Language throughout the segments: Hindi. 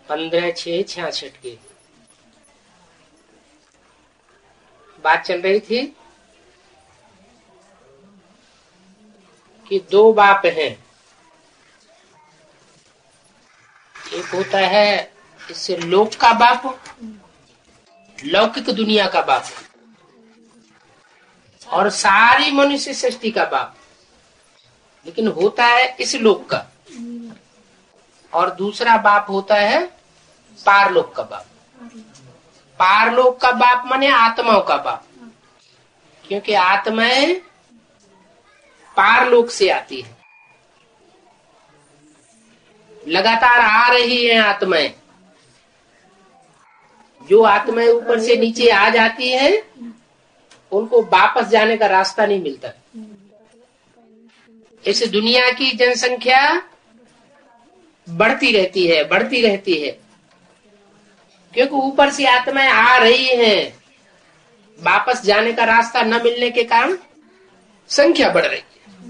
15/6/66 की बात चल रही थी कि दो बाप हैं। एक होता है इससे लोक का बाप, लौकिक दुनिया का बाप, और सारी मनुष्य सृष्टि का बाप, लेकिन होता है इस लोक का। और दूसरा बाप होता है पारलोक का बाप। पारलोक का बाप माने आत्माओं का बाप, क्योंकि आत्माएं पारलोक से आती है, लगातार आ रही हैं आत्माएं। जो आत्माएं ऊपर से नीचे आ जाती हैं उनको वापस जाने का रास्ता नहीं मिलता। इस दुनिया की जनसंख्या बढ़ती रहती है, बढ़ती रहती है, क्योंकि ऊपर से आत्माएं आ रही हैं। वापस जाने का रास्ता न मिलने के कारण संख्या बढ़ रही है।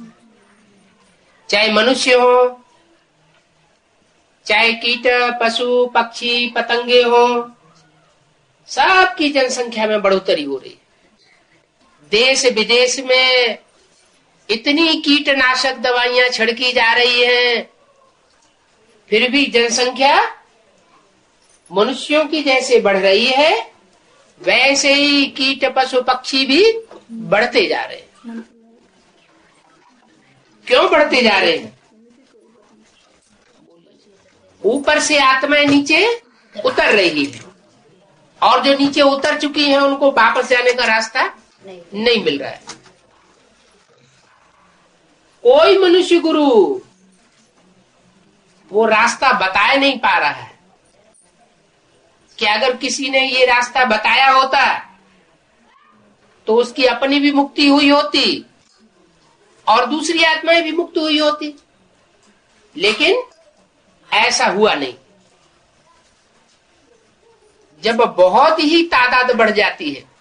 चाहे मनुष्य हो, चाहे कीट, पशु, पक्षी, पतंगे हो, सबकी जनसंख्या में बढ़ोतरी हो रही है। देश विदेश में इतनी कीटनाशक दवाइयां छिड़की जा रही हैं, फिर भी जनसंख्या मनुष्यों की जैसे बढ़ रही है, वैसे ही कीट, पशु, पक्षी भी बढ़ते जा रहे हैं। क्यों बढ़ते जा रहे हैं? ऊपर से आत्माएं नीचे उतर रही है, और जो नीचे उतर चुकी हैं उनको वापस जाने का रास्ता नहीं मिल रहा है। कोई मनुष्य गुरु वो रास्ता बताए नहीं पा रहा है। कि अगर किसी ने ये रास्ता बताया होता तो उसकी अपनी भी मुक्ति हुई होती और दूसरी आत्माएं भी मुक्त हुई होती, लेकिन ऐसा हुआ नहीं। जब बहुत ही तादाद बढ़ जाती है,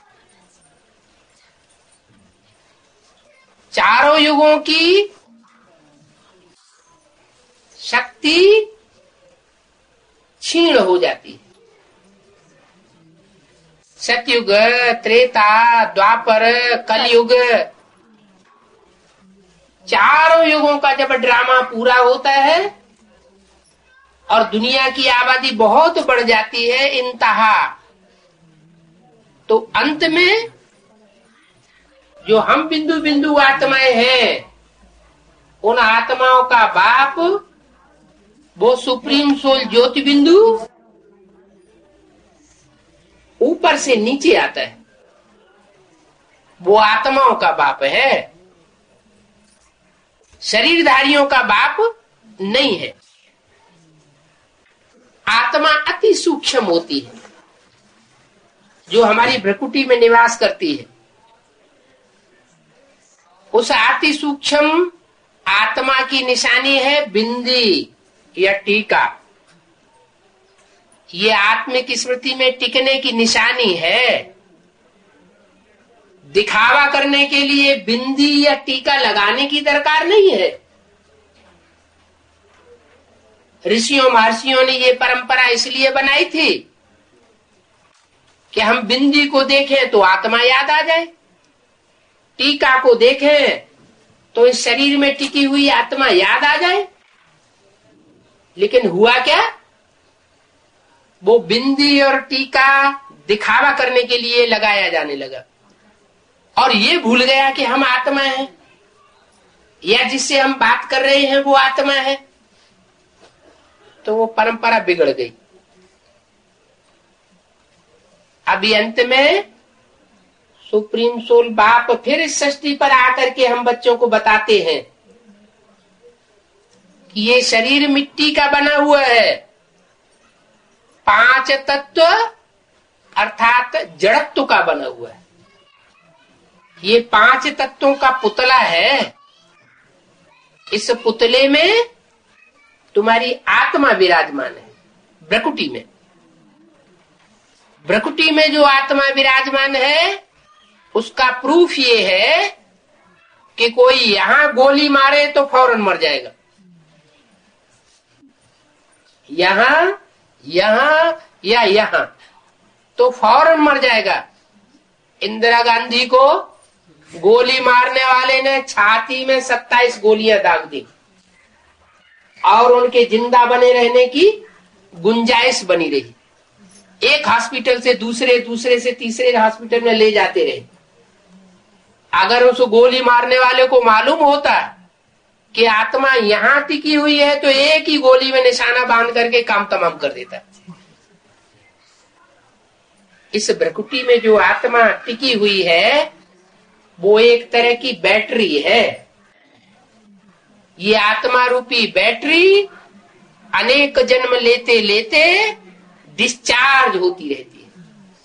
चारों युगों की शक्ति क्षीण हो जाती है। सतयुग, त्रेता, द्वापर, कलयुग, चारों युगों का जब ड्रामा पूरा होता है और दुनिया की आबादी बहुत बढ़ जाती है इंतहा, तो अंत में जो हम बिंदु बिंदु आत्माएं हैं, उन आत्माओं का बाप वो सुप्रीम सोल ज्योति बिंदु ऊपर से नीचे आता है। वो आत्माओं का बाप है, शरीरधारियों का बाप नहीं है। आत्मा अति सूक्ष्म होती है, जो हमारी भ्रकुटी में निवास करती है। उस अति सूक्ष्म आत्मा की निशानी है बिंदी या टीका। ये आत्मिक स्मृति में टिकने की निशानी है। दिखावा करने के लिए बिंदी या टीका लगाने की दरकार नहीं है। ऋषियों महर्षियों ने ये परंपरा इसलिए बनाई थी कि हम बिंदी को देखें तो आत्मा याद आ जाए, टीका को देखें तो इस शरीर में टिकी हुई आत्मा याद आ जाए। लेकिन हुआ क्या? वो बिंदी और टीका दिखावा करने के लिए लगाया जाने लगा, और ये भूल गया कि हम आत्मा हैं, या जिससे हम बात कर रहे हैं वो आत्मा है। तो वो परंपरा बिगड़ गई। अभी अंत में सुप्रीम सोल बाप फिर इस सृष्टि पर आकर के हम बच्चों को बताते हैं कि ये शरीर मिट्टी का बना हुआ है। 5 तत्व अर्थात जड़त्व का बना हुआ है। ये 5 तत्वों का पुतला है। इस पुतले में तुम्हारी आत्मा विराजमान है। भ्रकुटी में, भ्रकुटी में जो आत्मा विराजमान है उसका प्रूफ ये है कि कोई यहां गोली मारे तो फौरन मर जाएगा। यहां यहां या यहां, तो फौरन मर जाएगा। इंदिरा गांधी को गोली मारने वाले ने छाती में 27 गोलियां दाग दी और उनके जिंदा बने रहने की गुंजाइश बनी रही। एक हॉस्पिटल से दूसरे, दूसरे से तीसरे हॉस्पिटल में ले जाते रहे। अगर उस गोली मारने वाले को मालूम होता कि आत्मा यहां टिकी हुई है तो एक ही गोली में निशाना बांध करके काम तमाम कर देता। इस भ्रकुटी में जो आत्मा टिकी हुई है वो एक तरह की बैटरी है। ये आत्मा रूपी बैटरी अनेक जन्म लेते लेते डिस्चार्ज होती रहती है।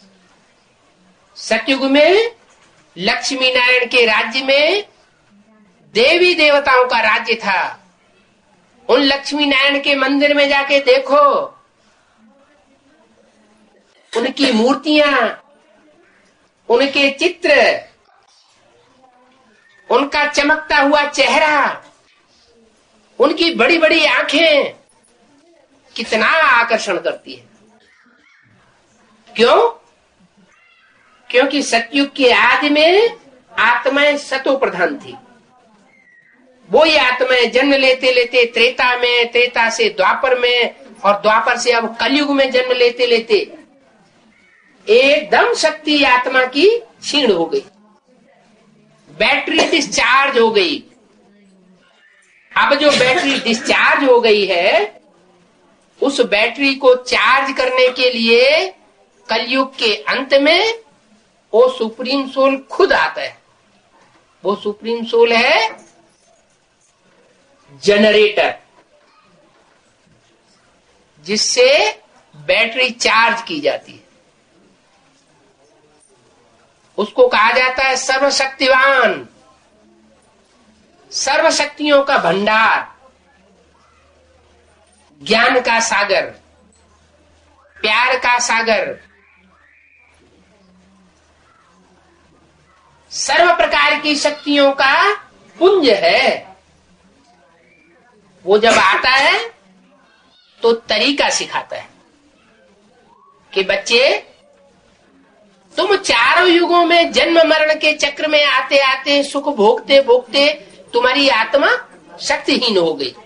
सतयुग में लक्ष्मी नारायण के राज्य में देवी देवताओं का राज्य था। उन लक्ष्मी नारायण के मंदिर में जाके देखो, उनकी मूर्तियां, उनके चित्र, उनका चमकता हुआ चेहरा, उनकी बड़ी बड़ी आंखें कितना आकर्षण करती है। क्यों? क्योंकि सतयुग के आदि में आत्माएं सतो प्रधान थी। वो ये आत्माएं जन्म लेते लेते त्रेता में, त्रेता से द्वापर में, और द्वापर से अब कलयुग में जन्म लेते लेते एकदम शक्ति आत्मा की क्षीण हो गई, बैटरी डिस्चार्ज हो गई। अब जो बैटरी डिस्चार्ज हो गई है, उस बैटरी को चार्ज करने के लिए कलयुग के अंत में वो सुप्रीम सोल खुद आता है। वो सुप्रीम सोल है जनरेटर, जिससे बैटरी चार्ज की जाती है। उसको कहा जाता है सर्वशक्तिवान, सर्वशक्तियों का भंडार, ज्ञान का सागर, प्यार का सागर, सर्व प्रकार की शक्तियों का पुंज है। वो जब आता है तो तरीका सिखाता है कि बच्चे, तुम चारों युगों में जन्म मरण के चक्र में आते आते सुख भोगते भोगते तुम्हारी आत्मा शक्तिहीन हो गई।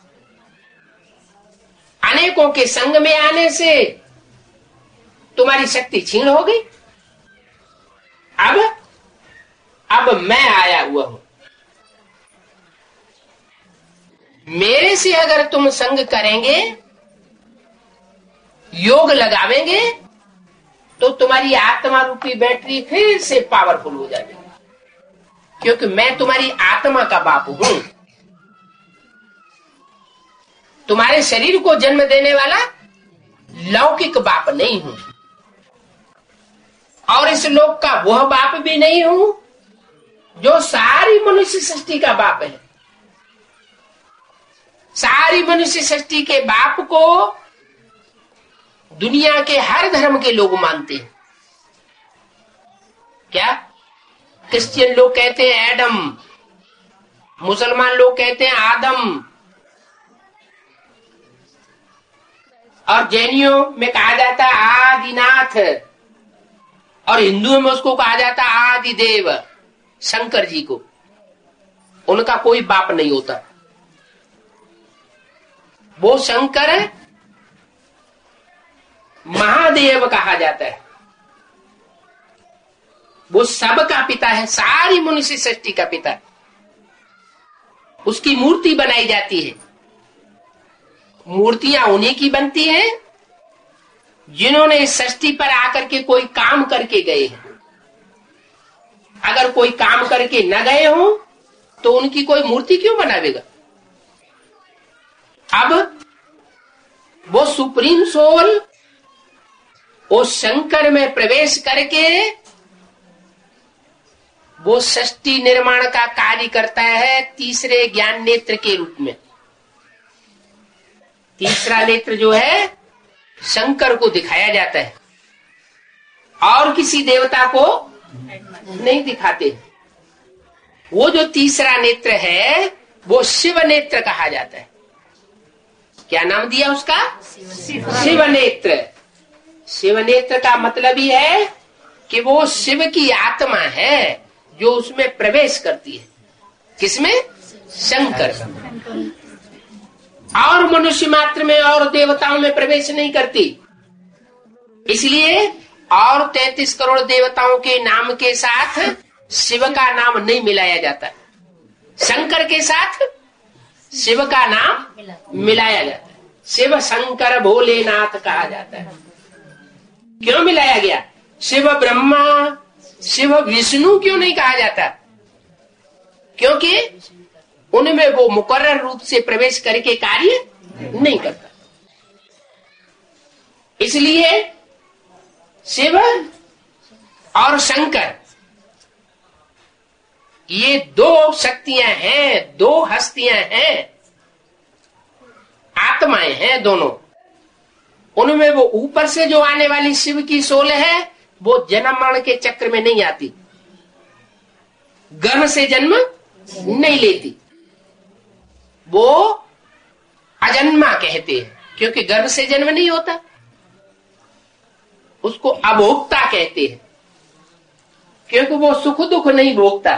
अनेकों के संग में आने से तुम्हारी शक्ति क्षीण हो गई। अब मैं आया हुआ हूं, मेरे से अगर तुम संग करेंगे, योग लगावेंगे, तो तुम्हारी आत्मा रूपी बैटरी फिर से पावरफुल हो जाएगी। क्योंकि मैं तुम्हारी आत्मा का बाप हूं, तुम्हारे शरीर को जन्म देने वाला लौकिक बाप नहीं हूं, और इस लोक का वह बाप भी नहीं हूं जो सारी मनुष्य सृष्टि का बाप है। सारी मनुष्य सृष्टि के बाप को दुनिया के हर धर्म के लोग मानते हैं। क्या? क्रिश्चियन लोग कहते हैं एडम, मुसलमान लोग कहते हैं आदम, और जैनियों में कहा जाता है आदिनाथ, और हिंदुओं में उसको कहा जाता है आदिदेव, शंकर जी को। उनका कोई बाप नहीं होता। वो शंकर महादेव कहा जाता है। वो सबका पिता है, सारी मनुष्य सृष्टि का पिता। उसकी मूर्ति बनाई जाती है। मूर्तियां उन्हीं की बनती हैं जिन्होंने इस सृष्टि पर आकर के कोई काम करके गए हैं। अगर कोई काम करके न गए हो तो उनकी कोई मूर्ति क्यों बनावेगा? अब वो सुप्रीम सोल वो शंकर में प्रवेश करके वो सृष्टि निर्माण का कार्य करता है तीसरे ज्ञान नेत्र के रूप में। तीसरा नेत्र जो है शंकर को दिखाया जाता है और किसी देवता को नहीं दिखाते। वो जो तीसरा नेत्र है वो शिव नेत्र कहा जाता है। क्या नाम दिया उसका? शिव नेत्र। शिव नेत्र का मतलब ही है कि वो शिव की आत्मा है जो उसमें प्रवेश करती है। किसमें? शंकर। और मनुष्य मात्र में और देवताओं में प्रवेश नहीं करती। इसलिए और 33 करोड़ देवताओं के नाम के साथ शिव का नाम नहीं मिलाया जाता। शंकर के साथ शिव का नाम मिलाया जाता है। शिव शंकर भोलेनाथ कहा जाता है। क्यों मिलाया गया? शिव ब्रह्मा, शिव विष्णु क्यों नहीं कहा जाता? क्योंकि उनमें वो मुकर्रर रूप से प्रवेश करके कार्य नहीं करता। इसलिए शिव और शंकर ये दो शक्तियां हैं, दो हस्तियां हैं, आत्माएं हैं दोनों। उनमें वो ऊपर से जो आने वाली शिव की सोल है वो जन्म मरण के चक्र में नहीं आती, गर्भ से जन्म नहीं लेती। वो अजन्मा कहते हैं क्योंकि गर्भ से जन्म नहीं होता। उसको अभोक्ता कहते हैं क्योंकि वो सुख दुख नहीं भोगता।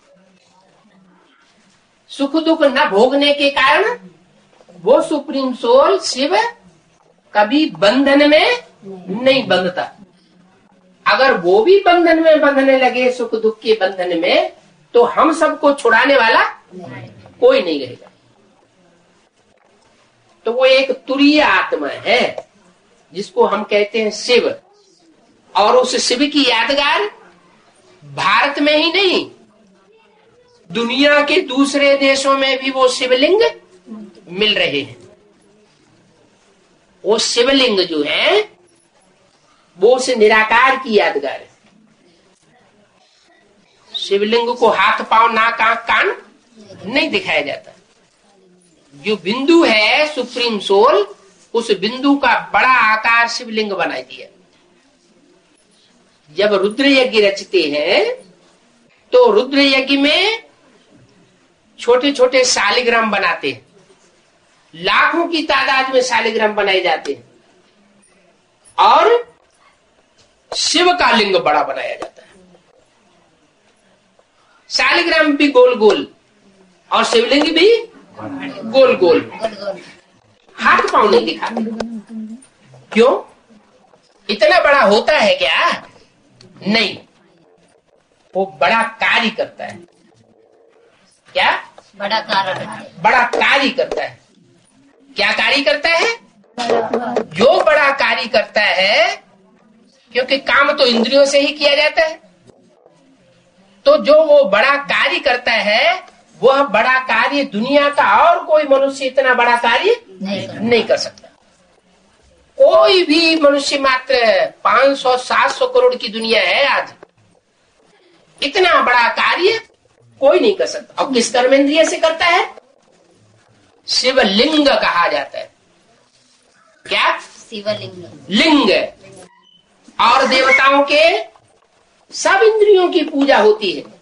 सुख दुख न भोगने के कारण वो सुप्रीम सोल शिव कभी बंधन में नहीं बंधता। अगर वो भी बंधन में बंधने लगे, सुख दुख के बंधन में, तो हम सबको छुड़ाने वाला कोई नहीं रहेगा। तो वो एक तुरीय आत्मा है जिसको हम कहते हैं शिव। और उस शिव की यादगार भारत में ही नहीं, दुनिया के दूसरे देशों में भी वो शिवलिंग मिल रहे हैं। वो शिवलिंग जो है वो उस निराकार की यादगार है। शिवलिंग को हाथ पांव नाक आंख कान नहीं दिखाया जाता। जो बिंदु है सुप्रीम सोल, उस बिंदु का बड़ा आकार शिवलिंग बना दिया। जब रुद्र यज्ञ रचते हैं तो रुद्र यज्ञ में छोटे छोटे शालिग्राम बनाते हैं। लाखों की तादाद में शालिग्राम बनाए जाते हैं और शिव का लिंग बड़ा बनाया जाता है। शालिग्राम भी गोल गोल और शिवलिंग भी गोल गोल, हाथ पांव नहीं दिखाते। क्यों? इतना बड़ा होता है क्या? नहीं, वो बड़ा कार्य करता है। क्या? बड़ा कार्य करता है। क्या कार्य करता है? जो बड़ा कार्य करता है, क्योंकि काम तो इंद्रियों से ही किया जाता है, तो जो वो बड़ा कार्य करता है वह बड़ा कार्य दुनिया का और कोई मनुष्य इतना बड़ा कार्य नहीं कर सकता। कोई भी मनुष्य मात्र 500-700 करोड़ की दुनिया है आज, इतना बड़ा कार्य कोई नहीं कर सकता। और किस कर्मेंद्रिय से करता है? शिवलिंग कहा जाता है। क्या? शिवलिंग। लिंग। और देवताओं के सब इंद्रियों की पूजा होती है।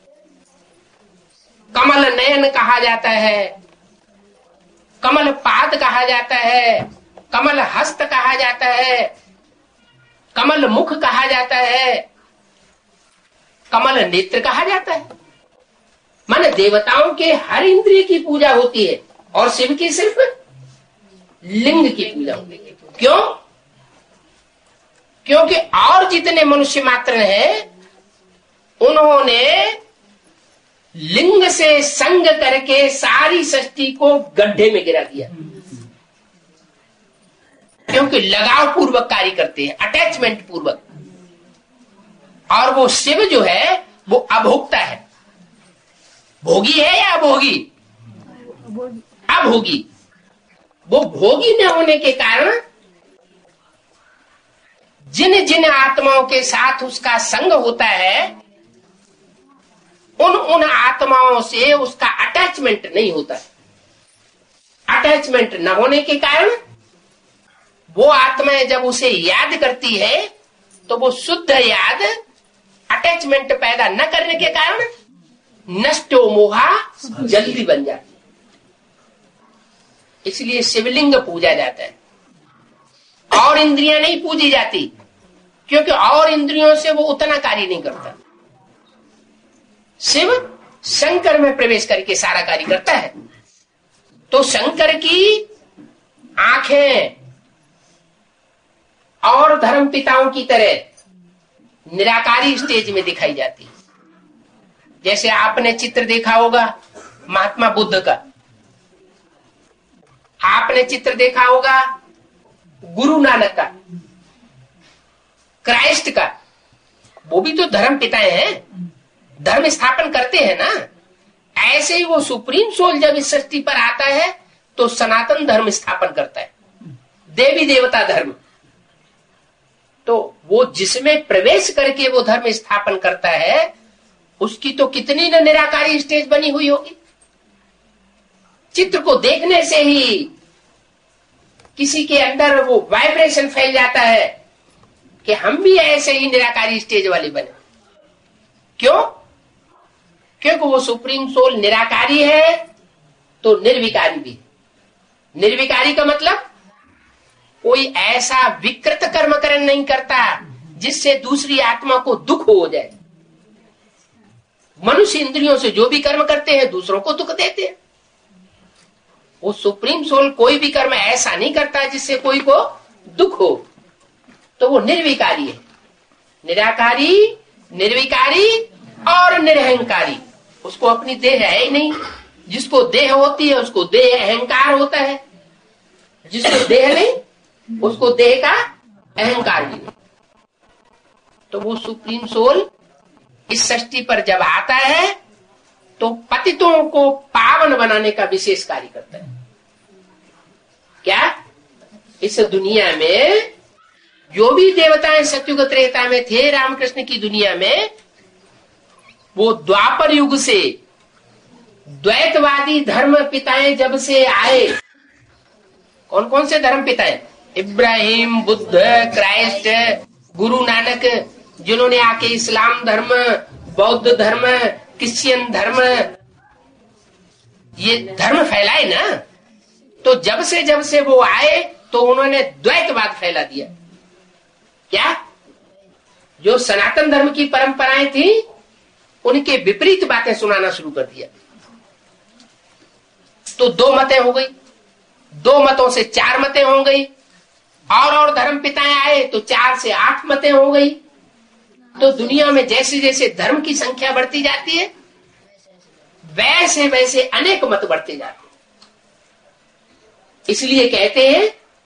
कमल नयन कहा जाता है, कमल पाद कहा जाता है, कमल हस्त कहा जाता है, कमल मुख कहा जाता है, कमल नेत्र कहा जाता है। माने देवताओं के हर इंद्रिय की पूजा होती है और शिव की सिर्फ लिंग की पूजा होती है। क्यों? क्योंकि और जितने मनुष्य मात्र हैं उन्होंने लिंग से संग करके सारी सृष्टि को गड्ढे में गिरा दिया। क्योंकि लगाव पूर्वक कार्य करते हैं, अटैचमेंट पूर्वक। और वो शिव जो है वो अभोक्ता है। भोगी है या अभोगी? अभोगी। वो भोगी न होने के कारण जिन जिन आत्माओं के साथ उसका संग होता है उन आत्माओं से उसका अटैचमेंट नहीं होता है। अटैचमेंट न होने के कारण वो आत्माएं जब उसे याद करती है तो वो शुद्ध याद अटैचमेंट पैदा न करने के कारण नष्टो मोहा जल्दी बन जाती। इसलिए शिवलिंग पूजा जाता है, और इंद्रियां नहीं पूजी जाती, क्योंकि और इंद्रियों से वो उतना कार्य नहीं करता। शिव शंकर में प्रवेश करके सारा कार्य करता है। तो शंकर की आंखें और धर्म पिताओं की तरह निराकारी स्टेज में दिखाई जाती है। जैसे आपने चित्र देखा होगा महात्मा बुद्ध का, आपने चित्र देखा होगा गुरु नानक का, क्राइस्ट का, वो भी तो धर्म पिताएं हैं, धर्म स्थापन करते हैं ना। ऐसे ही वो सुप्रीम सोल जब इस सृष्टि पर आता है तो सनातन धर्म स्थापन करता है, देवी देवता धर्म। तो वो जिसमें प्रवेश करके वो धर्म स्थापन करता है, उसकी तो कितनी न निराकारी स्टेज बनी हुई होगी। चित्र को देखने से ही किसी के अंदर वो वाइब्रेशन फैल जाता है कि हम भी ऐसे ही निराकारी स्टेज वाले बने। क्यों? क्योंकि वो सुप्रीम सोल निराकारी है तो निर्विकारी भी है। निर्विकारी का मतलब कोई ऐसा विकृत कर्मकरण नहीं करता जिससे दूसरी आत्मा को दुख हो जाए। मनुष्य इंद्रियों से जो भी कर्म करते हैं दूसरों को दुख देते हैं। वो सुप्रीम सोल कोई भी कर्म ऐसा नहीं करता जिससे कोई को दुख हो, तो वो निर्विकारी है। निराकारी, निर्विकारी और निरहंकारी। उसको अपनी देह है ही नहीं। जिसको देह होती है उसको देह अहंकार होता है, जिसको देह नहीं उसको देह का अहंकार भी। तो वो सुप्रीम सोल इस सृष्टि पर जब आता है तो पतितों को पावन बनाने का विशेष कार्य करता है। क्या? इस दुनिया में जो भी देवताएं सतयुग त्रेता में थे रामकृष्ण की दुनिया में, वो द्वापर युग से द्वैतवादी धर्म पिताएं जब से आए, कौन कौन से धर्म पिताएं? इब्राहिम, बुद्ध, क्राइस्ट, गुरु नानक, जिन्होंने आके इस्लाम धर्म, बौद्ध धर्म, क्रिश्चियन धर्म, ये धर्म फैलाए ना। तो जब से वो आए तो उन्होंने द्वैतवाद फैला दिया। क्या? जो सनातन धर्म की परंपराएं थी उनके विपरीत बातें सुनाना शुरू कर दिया। तो 2 मतें हो गई, 2 मतों से 4 मतें हो गई, और धर्म पिताएं आए तो 4 से 8 मतें हो गई। तो दुनिया में जैसे जैसे धर्म की संख्या बढ़ती जाती है वैसे वैसे अनेक मत बढ़ते जाते हैं। इसलिए कहते हैं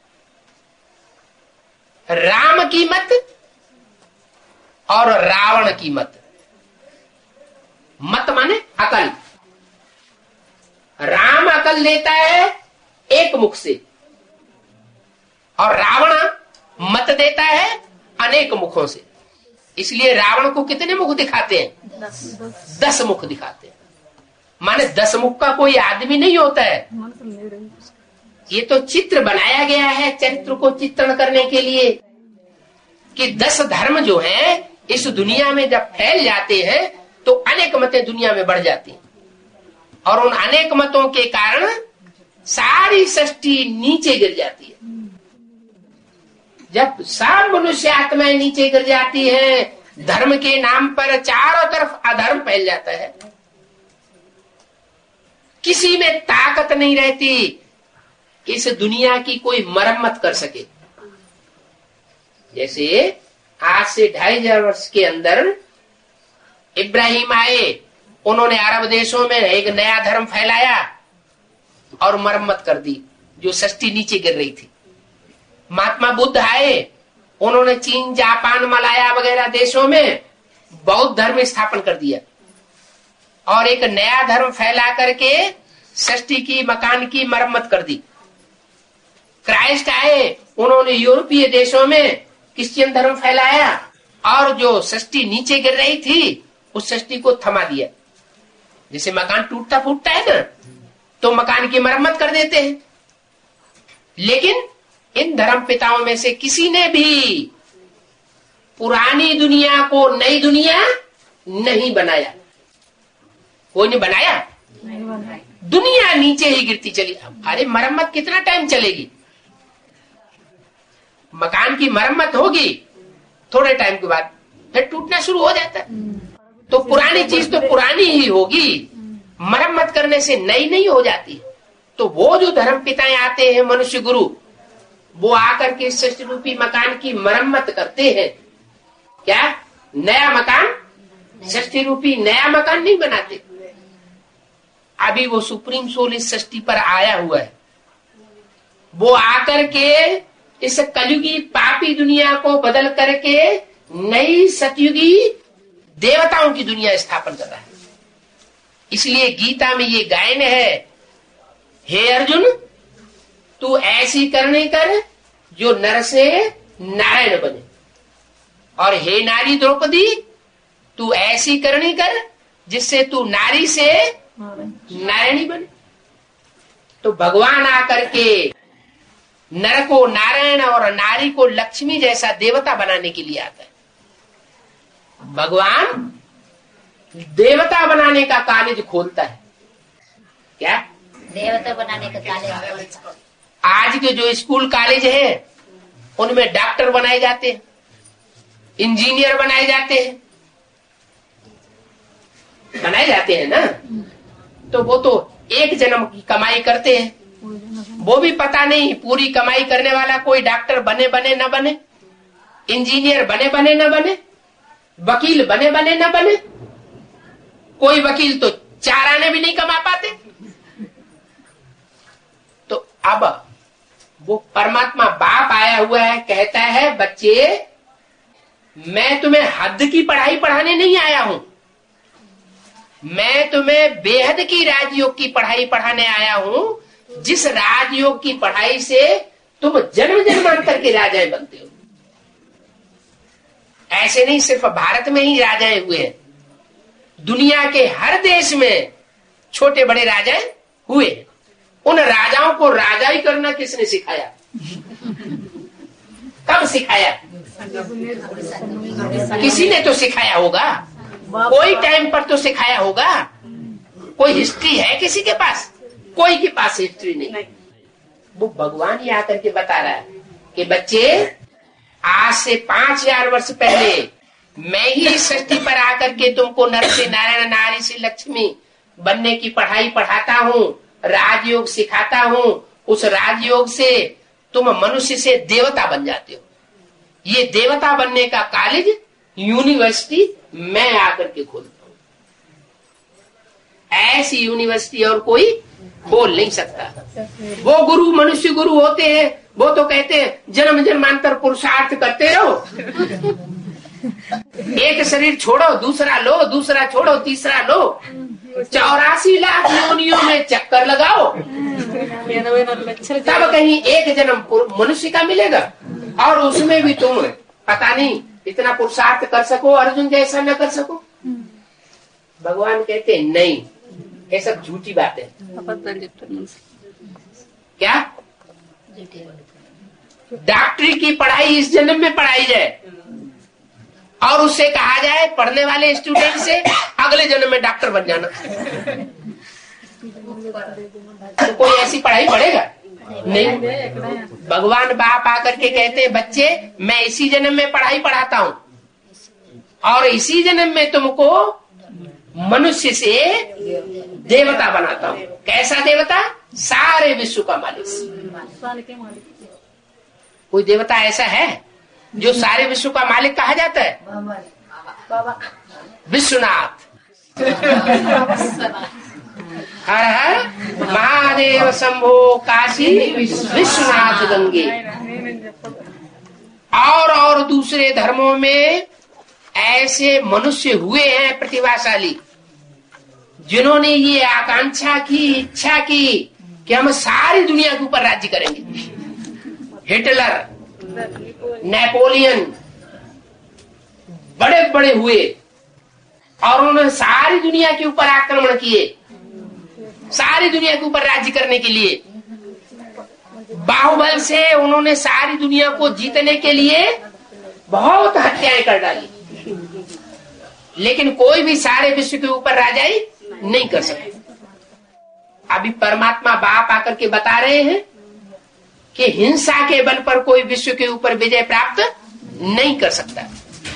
राम की मत और रावण की मत। मत माने अकल। राम अकल देता है एक मुख से और रावण मत देता है अनेक मुखों से। इसलिए रावण को कितने मुख दिखाते हैं? 10 मुख दिखाते हैं। माने 10 मुख का कोई आदमी नहीं होता है। ये तो चित्र बनाया गया है चरित्र को चित्रण करने के लिए कि 10 धर्म जो हैं इस दुनिया में जब फैल जाते हैं तो अनेक मतें दुनिया में बढ़ जाती हैं, और उन अनेक मतों के कारण सारी सृष्टि नीचे गिर जाती है। जब सब मनुष्य आत्माएं नीचे गिर जाती है, धर्म के नाम पर चारों तरफ अधर्म फैल जाता है। किसी में ताकत नहीं रहती कि इस दुनिया की कोई मरम्मत कर सके। जैसे आज से 2500 वर्ष के अंदर इब्राहिम आए, उन्होंने अरब देशों में एक नया धर्म फैलाया और मरम्मत कर दी जो सृष्टि नीचे गिर रही थी। महात्मा बुद्ध आए, उन्होंने चीन, जापान, मलाया वगैरह देशों में बौद्ध धर्म स्थापन कर दिया और एक नया धर्म फैला करके सृष्टि की, मकान की मरम्मत कर दी। क्राइस्ट आए, उन्होंने यूरोपीय देशों में क्रिश्चियन धर्म फैलाया और जो सृष्टि नीचे गिर रही थी उस सृष्टि को थमा दिया। जैसे मकान टूटता फूटता है ना, तो मकान की मरम्मत कर देते हैं। लेकिन इन धर्म पिताओं में से किसी ने भी पुरानी दुनिया को नई दुनिया नहीं बनाया। कोई नहीं बनाया। दुनिया नीचे ही गिरती चली। अरे मरम्मत कितना टाइम चलेगी? मकान की मरम्मत होगी, थोड़े टाइम के बाद फिर टूटना शुरू हो जाता है। तो पुरानी चीज तो पुरानी ही होगी, मरम्मत करने से नई नहीं हो जाती। तो वो जो धर्म पिताएं आते हैं, मनुष्य गुरु, वो आकर के सृष्टि रूपी मकान की मरम्मत करते हैं। क्या नया मकान, सृष्टि रूपी नया मकान नहीं बनाते। अभी वो सुप्रीम सोल इस सृष्टि पर आया हुआ है, वो आकर के इस कलयुगी पापी दुनिया को बदल करके नई सतयुगी देवताओं की दुनिया स्थापन कर रहा है। इसलिए गीता में ये गायन है, हे अर्जुन तू ऐसी करनी कर जो नर से नारायण बने, और हे नारी द्रौपदी तू ऐसी करनी कर जिससे तू नारी से नारायणी बने। तो भगवान आकर के नर को नारायण और नारी को लक्ष्मी जैसा देवता बनाने के लिए आता है। भगवान देवता बनाने का कॉलेज खोलता है। क्या देवता बनाने का कॉलेज? आज के जो स्कूल कॉलेज है उनमें डॉक्टर बनाए जाते हैं, इंजीनियर बनाए जाते हैं, बनाए जाते हैं ना। तो वो तो एक जन्म की कमाई करते हैं, वो भी पता नहीं पूरी कमाई करने वाला कोई डॉक्टर बने बने न बने, इंजीनियर बने बने न बने, वकील बने बने न बने। कोई वकील तो 4 आने भी नहीं कमा पाते। तो अब वो परमात्मा बाप आया हुआ है, कहता है बच्चे मैं तुम्हें हद की पढ़ाई पढ़ाने नहीं आया हूं, मैं तुम्हें बेहद की राजयोग की पढ़ाई पढ़ाने आया हूं, जिस राजयोग की पढ़ाई से तुम जन्म जन्मांतर के राजाएं बनते हो। ऐसे नहीं सिर्फ भारत में ही राजाएं हुए हैं, दुनिया के हर देश में छोटे बड़े राजाएं हुए। उन राजाओं को राजा ही करना किसने सिखाया? कब सिखाया? किसी ने तो सिखाया होगा, कोई टाइम पर तो सिखाया होगा। कोई हिस्ट्री है किसी के पास? कोई के पास हिस्ट्री नहीं। वो भगवान ही आकर के बता रहा है कि बच्चे आज से 5000 वर्ष पहले मैं ही इस सृष्टि पर आकर के तुमको नर से नारायण, नारी से लक्ष्मी बनने की पढ़ाई पढ़ाता हूँ, राजयोग सिखाता हूँ। उस राजयोग से तुम मनुष्य से देवता बन जाते हो। ये देवता बनने का कॉलेज, यूनिवर्सिटी मैं आकर के खोलता हूँ। ऐसी यूनिवर्सिटी और कोई बोल नहीं सकता। वो गुरु मनुष्य गुरु होते हैं, वो तो कहते हैं जन्म जन्मांतर पुरुषार्थ करते रहो, एक शरीर छोड़ो दूसरा लो, दूसरा छोड़ो तीसरा लो, 84 लाख योनियों में चक्कर लगाओ, तब कहीं एक जन्म मनुष्य का मिलेगा। और उसमें भी तुम पता नहीं इतना पुरुषार्थ कर सको, अर्जुन जैसा न कर सको। भगवान कहते नहीं, ये सब झूठी बात है। क्या डॉक्टरी की पढ़ाई इस जन्म में पढ़ाई जाए और उससे कहा जाए पढ़ने वाले स्टूडेंट से अगले जन्म में डॉक्टर बन जाना, तो कोई ऐसी पढ़ाई पढ़ेगा नहीं। भगवान बाप आकर के कहते हैं बच्चे मैं इसी जन्म में पढ़ाई पढ़ाता हूँ और इसी जन्म में तुमको मनुष्य से देवता बनाता हूँ। कैसा देवता? सारे विश्व का मालिक। कोई देवता ऐसा है जो सारे विश्व का मालिक कहा जाता है? विश्वनाथ। हर हर महादेव शंभो काशी विश्वनाथ गंगे। और दूसरे धर्मों में ऐसे मनुष्य हुए हैं प्रतिभाशाली, जिन्होंने ये आकांक्षा की, इच्छा की कि हम सारी दुनिया के ऊपर राज्य करेंगे। हिटलर, नेपोलियन बड़े बड़े हुए और उन्होंने सारी दुनिया के ऊपर आक्रमण किए, सारी दुनिया के ऊपर राज्य करने के लिए। बाहुबल से उन्होंने सारी दुनिया को जीतने के लिए बहुत हत्याएं कर डाली, लेकिन कोई भी सारे विश्व के ऊपर राजाई नहीं कर सके। अभी परमात्मा बाप आकर के बता रहे हैं कि हिंसा के बल पर कोई विश्व के ऊपर विजय प्राप्त नहीं कर सकता।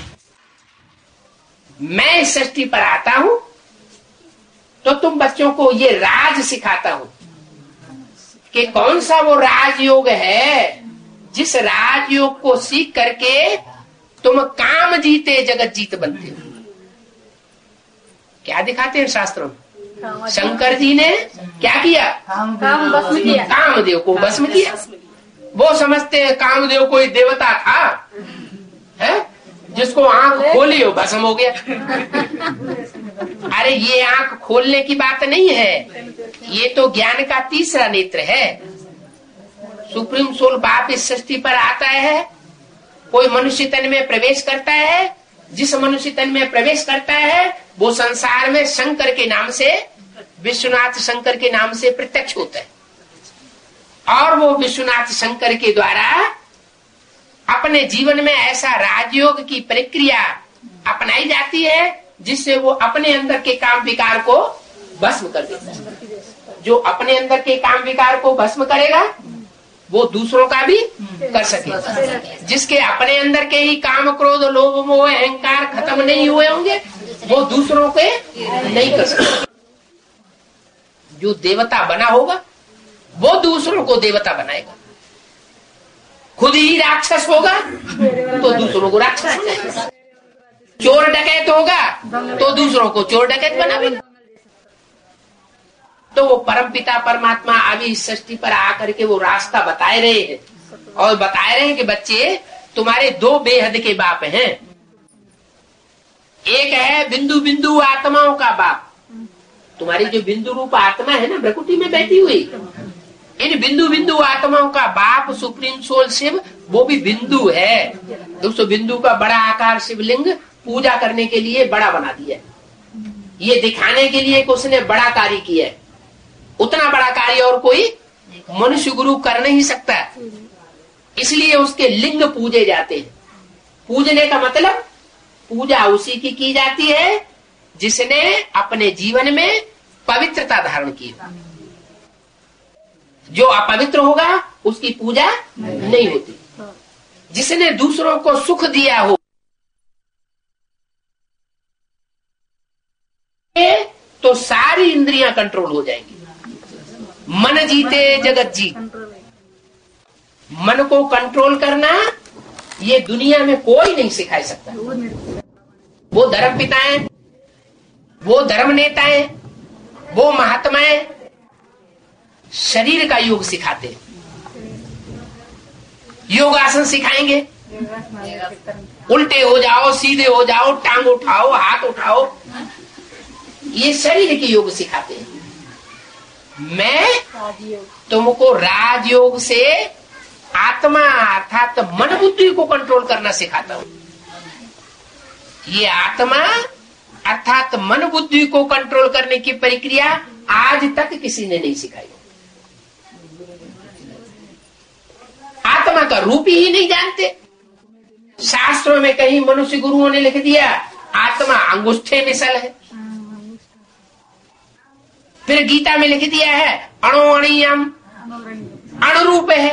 मैं इस सृष्टि पर आता हूं तो तुम बच्चों को ये राज सिखाता हूं कि कौन सा वो राजयोग है जिस राजयोग को सीख करके तुम काम जीते जगत जीत बनते हो। क्या दिखाते हैं शास्त्रों में? शंकर जी ने क्या किया? कामदेव को भस्म किया। वो समझते हैं कामदेव कोई देवता था, है जिसको आंख खोली हो भस्म हो गया। अरे ये आंख खोलने की बात नहीं है, ये तो ज्ञान का तीसरा नेत्र है। सुप्रीम सोल बाप इस सृष्टि पर आता है, कोई मनुष्य तन में प्रवेश करता है, जिस मनुष्य तन में प्रवेश करता है वो संसार में शंकर के नाम से, विश्वनाथ शंकर के नाम से प्रत्यक्ष होता है। और वो विश्वनाथ शंकर के द्वारा अपने जीवन में ऐसा राजयोग की प्रक्रिया अपनाई जाती है जिससे वो अपने अंदर के काम विकार को भस्म कर देता है। जो अपने अंदर के काम विकार को भस्म करेगा वो दूसरों का भी कर सके। जिसके अपने अंदर के ही काम क्रोध लोभ मोह अहंकार खत्म नहीं हुए होंगे वो दूसरों के नहीं कर सके। जो देवता बना होगा वो दूसरों को देवता बनाएगा। खुद ही राक्षस होगा तो दूसरों को राक्षस बनाएगा। चोर डकैत होगा तो दूसरों को चोर डकैत बनाएगा। तो वो परमपिता परमात्मा अभी इस सृष्टि पर आकर के वो रास्ता बताए रहे हैं और बताए रहे हैं कि बच्चे तुम्हारे दो बेहद के बाप हैं। एक है बिंदु बिंदु आत्माओं का बाप। तुम्हारी जो बिंदु रूप आत्मा है ना प्रकृति में बैठी हुई, इन बिंदु बिंदु आत्माओं का बाप सुप्रीम सोल शिव वो भी बिंदु है। दोस्तों बिंदु का बड़ा आकार शिवलिंग पूजा करने के लिए बड़ा बना दिया, ये दिखाने के लिए कि उसने बड़ा कार्य किया है। उतना बड़ा कार्य और कोई मनुष्य गुरु कर नहीं सकता, इसलिए उसके लिंग पूजे जाते हैं। पूजने का मतलब पूजा उसी की जाती है जिसने अपने जीवन में पवित्रता धारण की। जो अपवित्र होगा उसकी पूजा नहीं होती। जिसने दूसरों को सुख दिया हो तो सारी इंद्रियां कंट्रोल हो जाएंगी। मन जीते जगत जीत। मन को कंट्रोल करना ये दुनिया में कोई नहीं सिखा सकता। वो धर्म पिताएं, वो धर्म नेताएं, वो महात्माएं शरीर का योग सिखाते हैं। योगासन सिखाएंगे, उल्टे हो जाओ, सीधे हो जाओ, टांग उठाओ, हाथ उठाओ, ये शरीर के योग सिखाते हैं। मैं तुमको राजयोग से आत्मा अर्थात मन बुद्धि को कंट्रोल करना सिखाता हूं। ये आत्मा अर्थात मन बुद्धि को कंट्रोल करने की प्रक्रिया आज तक किसी ने नहीं सिखाई। आत्मा का रूप ही नहीं जानते। शास्त्रों में कहीं मनुष्य गुरुओं ने लिख दिया आत्मा अंगुष्ठे मिसल है। फिर गीता में लिख दिया है अणुअणीयम, अणुरूप है।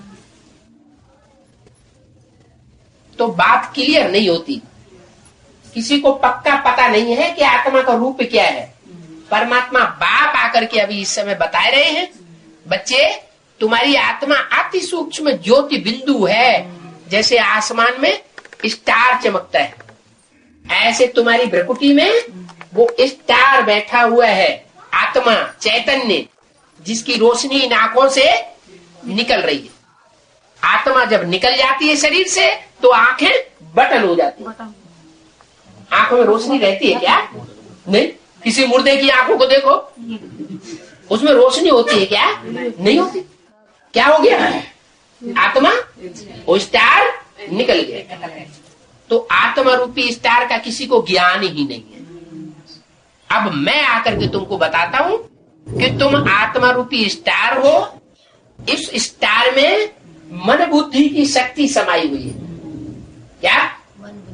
तो बात क्लियर नहीं होती, किसी को पक्का पता नहीं है कि आत्मा का रूप क्या है। परमात्मा बाप आकर के अभी इस समय बताए रहे हैं, बच्चे तुम्हारी आत्मा अति सूक्ष्म ज्योति बिंदु है। जैसे आसमान में स्टार चमकता है, ऐसे तुम्हारी भ्रकुटी में वो स्टार बैठा हुआ है। आत्मा चैतन्य जिसकी रोशनी इन आंखों से निकल रही है। आत्मा जब निकल जाती है शरीर से तो आंखें बटन हो जाती है। आंखों में रोशनी रहती है क्या? नहीं। किसी मुर्दे की आंखों को देखो, उसमें रोशनी होती है क्या? नहीं होती। क्या हो गया? आत्मा वो स्टार निकल गया। तो आत्मा रूपी स्टार का किसी को ज्ञान ही नहीं है। अब मैं आकर के तुमको बताता हूं कि तुम आत्मा रूपी स्टार हो। इस स्टार में मन बुद्धि की शक्ति समाई हुई है। क्या?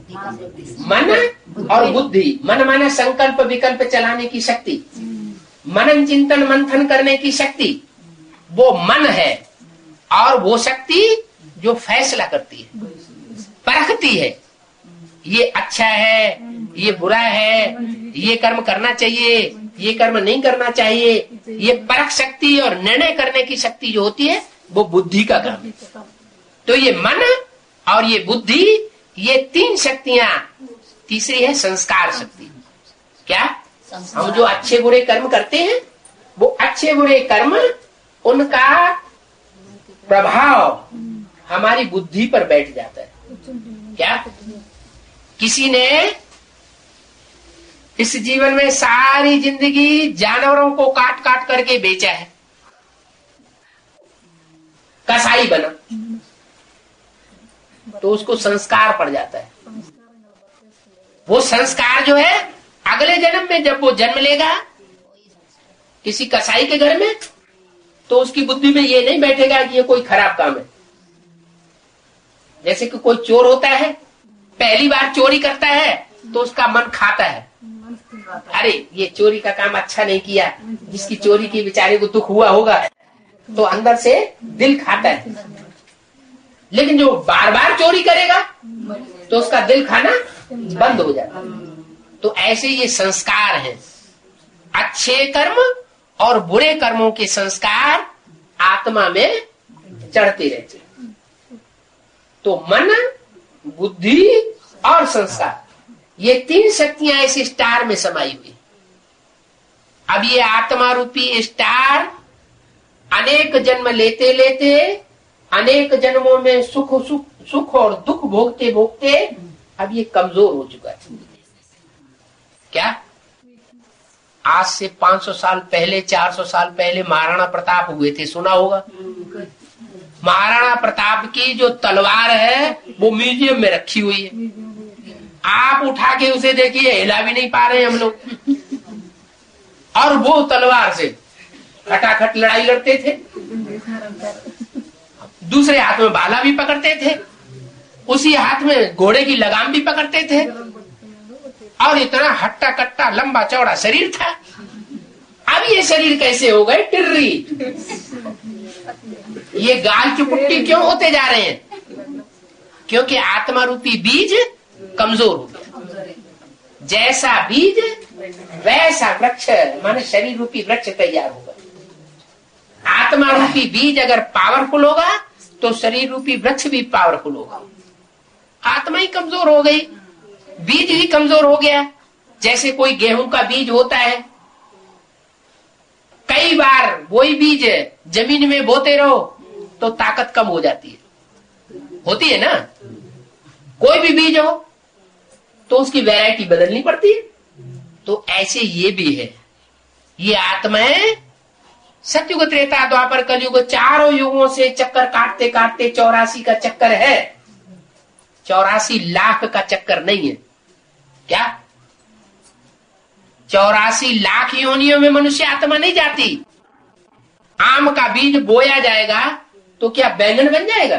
मन और बुद्धि। मन माने संकल्प विकल्प चलाने की शक्ति, मनन चिंतन मंथन करने की शक्ति वो मन है, और वो शक्ति जो फैसला करती है, परखती है, ये अच्छा है, ये बुरा है, ये कर्म करना चाहिए, ये कर्म नहीं करना चाहिए, ये परख शक्ति और निर्णय करने की शक्ति जो होती है वो बुद्धि का काम है। तो ये मन और ये बुद्धि, ये तीन शक्तियां, तीसरी है संस्कार शक्ति। क्या? हम जो अच्छे बुरे कर्म करते हैं, वो अच्छे बुरे कर्म, उनका प्रभाव हमारी बुद्धि पर बैठ जाता है। क्या? किसी ने इस जीवन में सारी जिंदगी जानवरों को काट काट करके बेचा है, कसाई बना, तो उसको संस्कार पड़ जाता है। वो संस्कार जो है अगले जन्म में जब वो जन्म लेगा किसी कसाई के घर में, तो उसकी बुद्धि में ये नहीं बैठेगा कि ये कोई खराब काम है। जैसे कि कोई चोर होता है, पहली बार चोरी करता है तो उसका मन खाता है, अरे ये चोरी का काम अच्छा नहीं किया, जिसकी चोरी की बेचारे को दुख हुआ होगा, तो अंदर से दिल खाता है। लेकिन जो बार बार चोरी करेगा तो उसका दिल खाना बंद हो जाता है। तो ऐसे ये संस्कार हैं, अच्छे कर्म और बुरे कर्मों के संस्कार आत्मा में चढ़ते रहते हैं। तो मन, बुद्धि और संस्कार, ये तीन शक्तियां इस स्टार में समाई हुई। अब ये आत्मा रूपी स्टार अनेक जन्म लेते लेते, अनेक जन्मों में सुख और दुख भोगते भोगते अब ये कमजोर हो चुका है। क्या? आज से 500 साल पहले, 400 साल पहले महाराणा प्रताप हुए थे, सुना होगा। महाराणा प्रताप की जो तलवार है वो म्यूजियम में रखी हुई है, आप उठा के उसे देखिए, हिला भी नहीं पा रहे हम लोग। और वो तलवार से खटाखट लड़ाई लड़ते थे, दूसरे हाथ में भाला भी पकड़ते थे, उसी हाथ में घोड़े की लगाम भी पकड़ते थे, और इतना हट्टा कट्टा लंबा चौड़ा शरीर था। अब ये शरीर कैसे हो गए टिर्री, ये गाल चुपुट्टी क्यों होते जा रहे हैं? क्योंकि आत्मा रूपी बीज कमजोर हो गया। जैसा बीज वैसा वृक्ष, माने शरीर रूपी वृक्ष तैयार होगा। आत्मा रूपी बीज अगर पावरफुल होगा तो शरीर रूपी वृक्ष भी पावरफुल होगा। आत्मा ही कमजोर हो गई, बीज ही कमजोर हो गया। जैसे कोई गेहूं का बीज होता है, कई बार वही बीज जमीन में बोते रहो तो ताकत कम हो जाती है, होती है ना। कोई भी बीज हो तो उसकी वैरायटी बदलनी पड़ती है। तो ऐसे ये भी है, ये आत्माएं सतयुग त्रेता द्वापर कलयुग चारों युगों से चक्कर काटते काटते 84 का चक्कर है, 84 लाख का चक्कर नहीं है। क्या? 84 लाख योनियों में मनुष्य आत्मा नहीं जाती। आम का बीज बोया जाएगा तो क्या बैंगन बन जाएगा?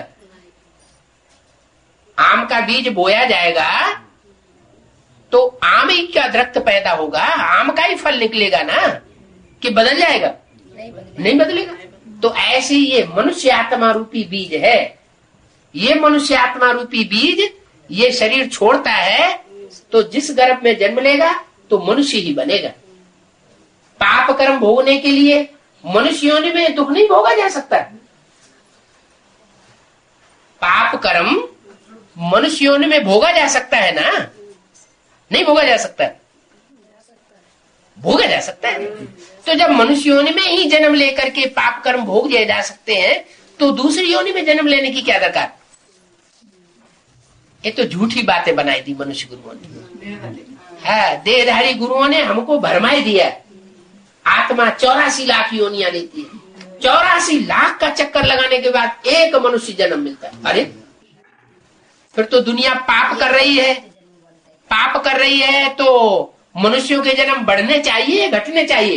आम का बीज बोया जाएगा तो आम ही क्या दरख्त पैदा होगा, आम का ही फल निकलेगा ना, कि बदल जाएगा? नहीं बदलेगा। तो ऐसे ये मनुष्य आत्मा रूपी बीज है। ये मनुष्य आत्मा रूपी बीज ये शरीर छोड़ता है तो जिस गर्भ में जन्म लेगा तो मनुष्य ही बनेगा। पाप कर्म भोगने के लिए मनुष्य योनि में दुख नहीं भोगा जा सकता। पाप कर्म मनुष्य योनि में भोगा जा सकता है ना? नहीं भोगा जा सकता? भोगा जा सकता है। तो जब मनुष्य योनि में ही जन्म लेकर के पाप कर्म भोग दिए जा सकते हैं तो दूसरी योनि में जन्म लेने की क्या दरकार? ये तो झूठी बातें बनाई दी मनुष्य गुरुओं ने। हाँ, देहधारी गुरुओं ने हमको भरमाई दिया। आत्मा 84 लाख योनियां लेती है, 84 लाख का चक्कर लगाने के बाद एक मनुष्य जन्म मिलता है। अरे फिर तो दुनिया पाप कर रही है। पाप कर रही है तो मनुष्यों के जन्म बढ़ने चाहिए, घटने चाहिए,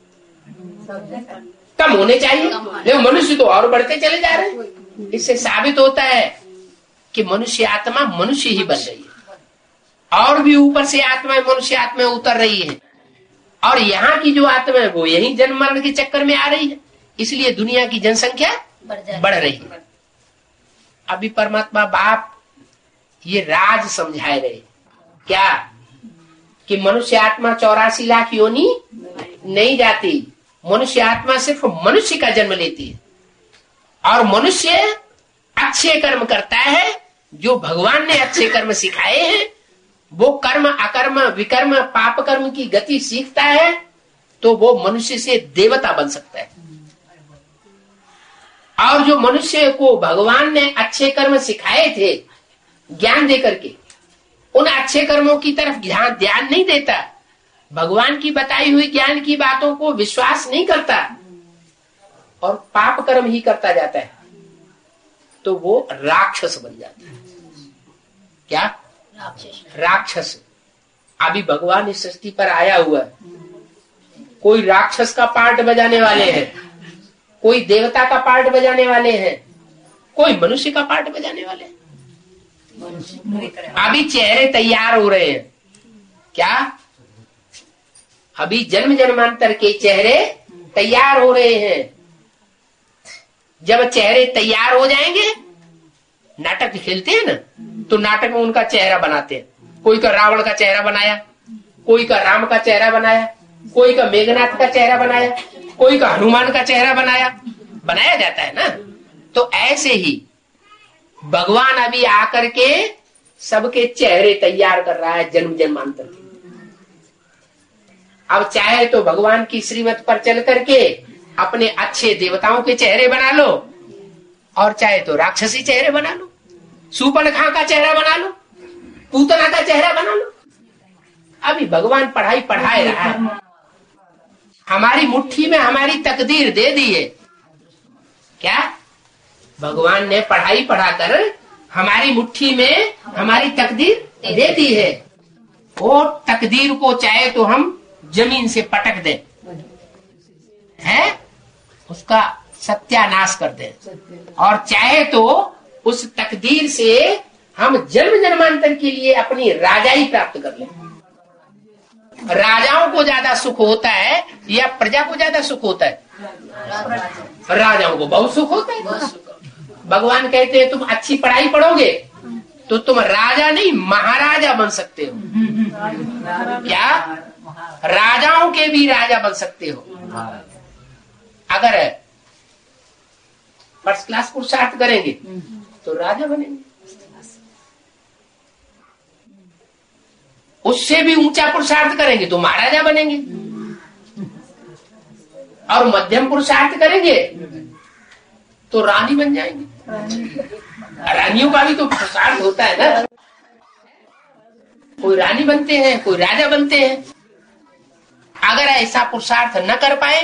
कम होने चाहिए, लेकिन मनुष्य तो और बढ़ते चले जा रहे हैं। इससे साबित होता है कि मनुष्य आत्मा मनुष्य ही बन रही है, और भी ऊपर से आत्मा मनुष्य आत्मा उतर रही है। और यहाँ की जो आत्मा है वो यही जन्म मरण के चक्कर में आ रही है, इसलिए दुनिया की जनसंख्या बढ़ रही है। अभी परमात्मा बाप ये राज समझाए रहे क्या कि मनुष्य आत्मा 84 लाख योनि नहीं जाती, मनुष्य आत्मा सिर्फ मनुष्य का जन्म लेती है और मनुष्य अच्छे कर्म करता है, जो भगवान ने अच्छे कर्म सिखाए हैं वो कर्म अकर्म विकर्म पाप कर्म की गति सीखता है तो वो मनुष्य से देवता बन सकता है। और जो मनुष्य को भगवान ने अच्छे कर्म सिखाए थे ज्ञान दे करके, उन अच्छे कर्मों की तरफ ध्यान नहीं देता, भगवान की बताई हुई ज्ञान की बातों को विश्वास नहीं करता और पाप कर्म ही करता जाता है, तो वो राक्षस बन जाता है। क्या? राक्षस। अभी भगवान इस सृष्टि पर आया हुआ है, कोई राक्षस का पार्ट बजाने वाले हैं, कोई देवता का पार्ट बजाने वाले हैं, कोई मनुष्य का पार्ट बजाने वाले हैं। अभी चेहरे तैयार हो रहे हैं। क्या? अभी जन्म जन्मांतर के चेहरे तैयार हो रहे हैं। जब चेहरे तैयार हो जाएंगे, नाटक खेलते हैं ना, तो नाटक में उनका चेहरा बनाते हैं। कोई का रावण का चेहरा बनाया, कोई का राम का चेहरा बनाया, कोई का मेघनाथ का चेहरा बनाया, कोई का हनुमान का चेहरा बनाया जाता है ना। तो ऐसे ही भगवान अभी आकर के सबके चेहरे तैयार कर रहा है जन्म जन्मांतर के। अब चाहे तो भगवान की श्रीमत पर चल करके अपने अच्छे देवताओं के चेहरे बना लो, और चाहे तो राक्षसी चेहरे बना लो, सूर्पनखा का चेहरा बना लो, पूतना का चेहरा बना लो। अभी भगवान पढ़ाए रहा है। हमारी मुट्ठी में हमारी तकदीर दे दी है। क्या? भगवान ने पढ़ाकर हमारी मुट्ठी में हमारी तकदीर दे दी है। वो तकदीर को चाहे तो हम जमीन से पटक दें, है उसका सत्यानाश कर दें, और चाहे तो उस तकदीर से हम जन्म जन्मांतर के लिए अपनी राजाई प्राप्त कर लें। राजाओं को ज्यादा सुख होता है या प्रजा को ज्यादा सुख होता है? राजाओं को बहुत सुख होता है। भगवान कहते हैं तुम अच्छी पढ़ाई पढ़ोगे तो तुम राजा नहीं महाराजा बन सकते हो। क्या? राजाओं के भी राजा बन सकते हो अगर फर्स्ट क्लास पुरुषार्थ करेंगे तो राजा बनेंगे। उससे भी ऊंचा पुरुषार्थ करेंगे तो महाराजा बनेंगे, और मध्यम पुरुषार्थ करेंगे तो रानी बन जाएंगे। रानियों का भी तो पुरुषार्थ होता है ना, कोई रानी बनते हैं, कोई राजा बनते हैं। अगर ऐसा पुरुषार्थ न कर पाए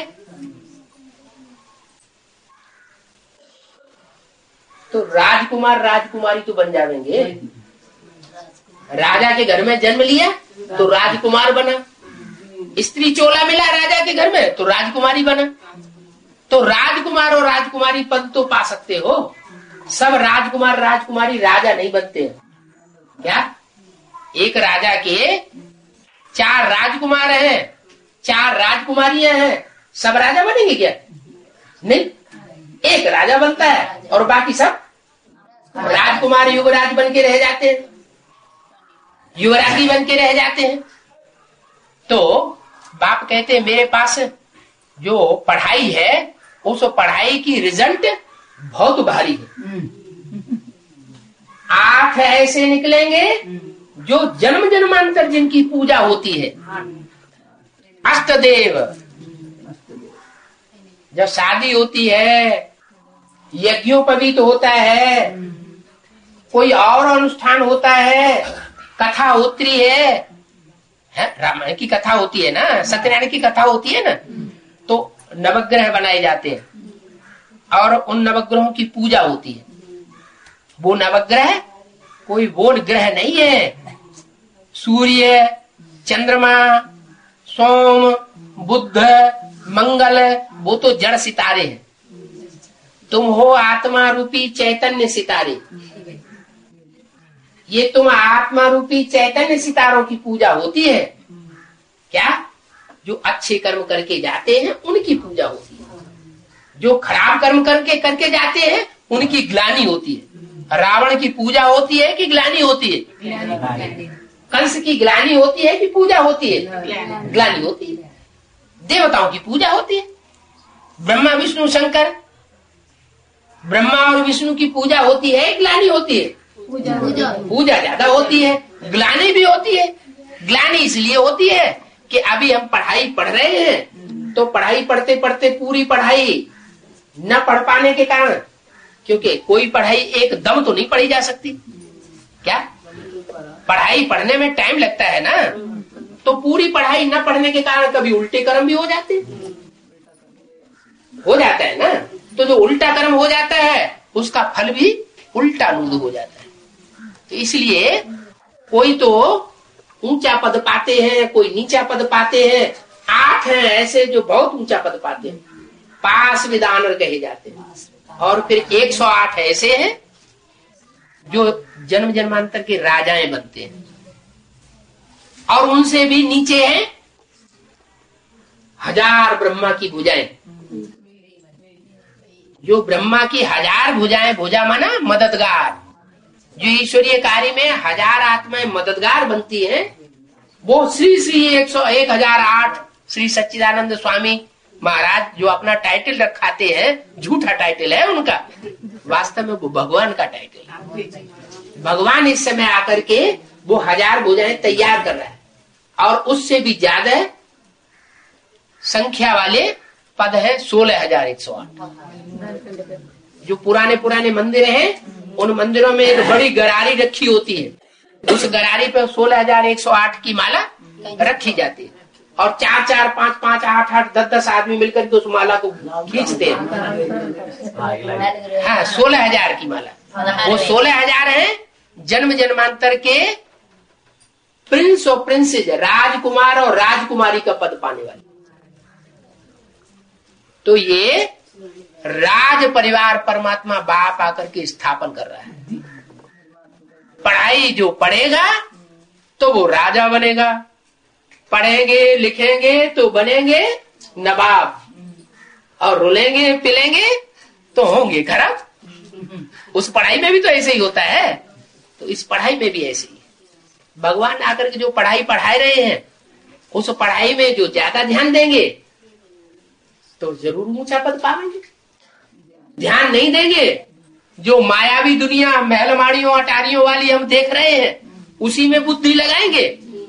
तो राजकुमार राजकुमारी तो बन जाएंगे। राजा के घर में जन्म लिया तो राजकुमार बना, स्त्री चोला मिला राजा के घर में तो राजकुमारी बना। तो राजकुमार और राजकुमारी पद तो पा सकते हो, सब राजकुमार राजकुमारी राजा नहीं बनते हैं। क्या? एक राजा के 4 राजकुमार हैं, 4 राजकुमारियां हैं, सब राजा बनेंगे क्या? नहीं, एक राजा बनता है और बाकी सब राजकुमार युवराज बन के रह जाते हैं, युवराजी बन के रह जाते हैं। तो बाप कहते हैं मेरे पास जो पढ़ाई है उस पढ़ाई की रिजल्ट बहुत भारी है। आंख ऐसे निकलेंगे जो जन्म जन्मांतर जिनकी पूजा होती है, अष्टदेव। जब शादी होती है, यज्ञोपवीत होता है, कोई और अनुष्ठान होता है, कथा होती है, रामायण की कथा होती है ना, सत्यनारायण की कथा होती है ना, तो नवग्रह बनाए जाते हैं और उन नवग्रहों की पूजा होती है। वो नवग्रह कोई वो ग्रह नहीं है। सूर्य, चंद्रमा, सोम, बुध, मंगल वो तो जड़ सितारे हैं। तुम हो आत्मा रूपी चैतन्य सितारे। ये तुम आत्मा रूपी चैतन्य सितारों की पूजा होती है। क्या? जो अच्छे कर्म करके जाते हैं उनकी पूजा होती है, जो खराब कर्म करके जाते हैं उनकी ग्लानि होती है। रावण की पूजा होती है कि ग्लानि होती है? कंस की ग्लानि होती है कि पूजा होती है? ग्लानि होती है। देवताओं की पूजा होती है, ब्रह्मा विष्णु शंकर, ब्रह्मा और विष्णु की पूजा होती है, ग्लानि होती है? पूजा ज्यादा होती है, ग्लानि भी होती है। ग्लानि इसलिए होती है कि अभी हम पढ़ाई पढ़ रहे हैं, तो पढ़ाई पढ़ते पढ़ते पूरी पढ़ाई न पढ़ पाने के कारण, क्योंकि कोई पढ़ाई एक दम तो नहीं पढ़ी जा सकती, क्या पढ़ाई पढ़ने में टाइम लगता है ना, तो पूरी पढ़ाई न पढ़ने के कारण कभी उल्टे कर्म भी हो जाता है ना। तो जो उल्टा कर्म हो जाता है उसका फल भी उल्टा नूद हो जाता है। तो इसलिए कोई तो ऊंचा पद पाते हैं, कोई नीचा पद पाते हैं। 8 हैं ऐसे जो बहुत ऊंचा पद पाते हैं, पास विदानर कहे जाते हैं, और फिर 108 ऐसे हैं जो जन्म जन्मांतर के राजाएं बनते हैं, और उनसे भी नीचे हैं 1000 ब्रह्मा की भुजाएं, जो ब्रह्मा की 1000 भुजाएं, भुजा माना मददगार, जो ईश्वरीय कार्य में 1000 आत्माएं मददगार बनती हैं, वो श्री श्री 1008 श्री सच्चिदानंद स्वामी महाराज जो अपना टाइटल रखाते हैं, झूठा टाइटल है उनका, वास्तव में वो भगवान का टाइटल है। भगवान इस समय आकर के वो 1000 भुजाएं तैयार कर रहा है, और उससे भी ज्यादा संख्या वाले पद है 16,108। जो पुराने मंदिर हैं, उन मंदिरों में एक बड़ी गरारी रखी होती है, उस गरारी पर 16,108 की माला रखी जाती है, और 4-4, 5-5, 8-8, 10-10 आदमी मिलकर के उस माला को खींचते हैं। हाँ, 16,000 की माला। वो 16,000 है जन्म जन्मांतर के प्रिंस और प्रिंसेज, राजकुमार और राजकुमारी का पद पाने वाले। तो ये राज परिवार परमात्मा बाप आकर के स्थापन कर रहा है। पढ़ाई जो पढ़ेगा तो वो राजा बनेगा, पढ़ेंगे लिखेंगे तो बनेंगे नवाब, और रुलेंगे पिलेंगे तो होंगे खराब। उस पढ़ाई में भी तो ऐसे ही होता है, तो इस पढ़ाई में भी ऐसे ही है। भगवान आकर के जो पढ़ाई पढ़ा रहे हैं, उस पढ़ाई में जो ज्यादा ध्यान देंगे तो जरूर ऊंचा पद पाएंगे। ध्यान नहीं देंगे, जो मायावी दुनिया महलमाड़ियों अटारियों वाली हम देख रहे हैं, उसी में बुद्धि लगाएंगे,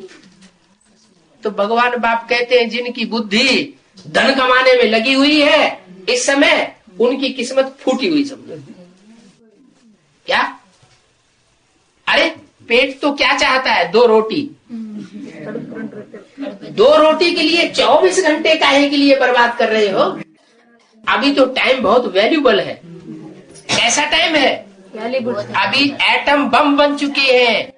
तो भगवान बाप कहते हैं जिनकी बुद्धि धन कमाने में लगी हुई है इस समय, उनकी किस्मत फूटी हुई समझो। क्या? अरे पेट तो क्या चाहता है? 2 रोटी। 2 रोटी के लिए 24 घंटे काहे के लिए बर्बाद कर रहे हो? अभी तो टाइम बहुत वैल्यूबल है। कैसा टाइम है? अभी एटम बम बन चुके हैं।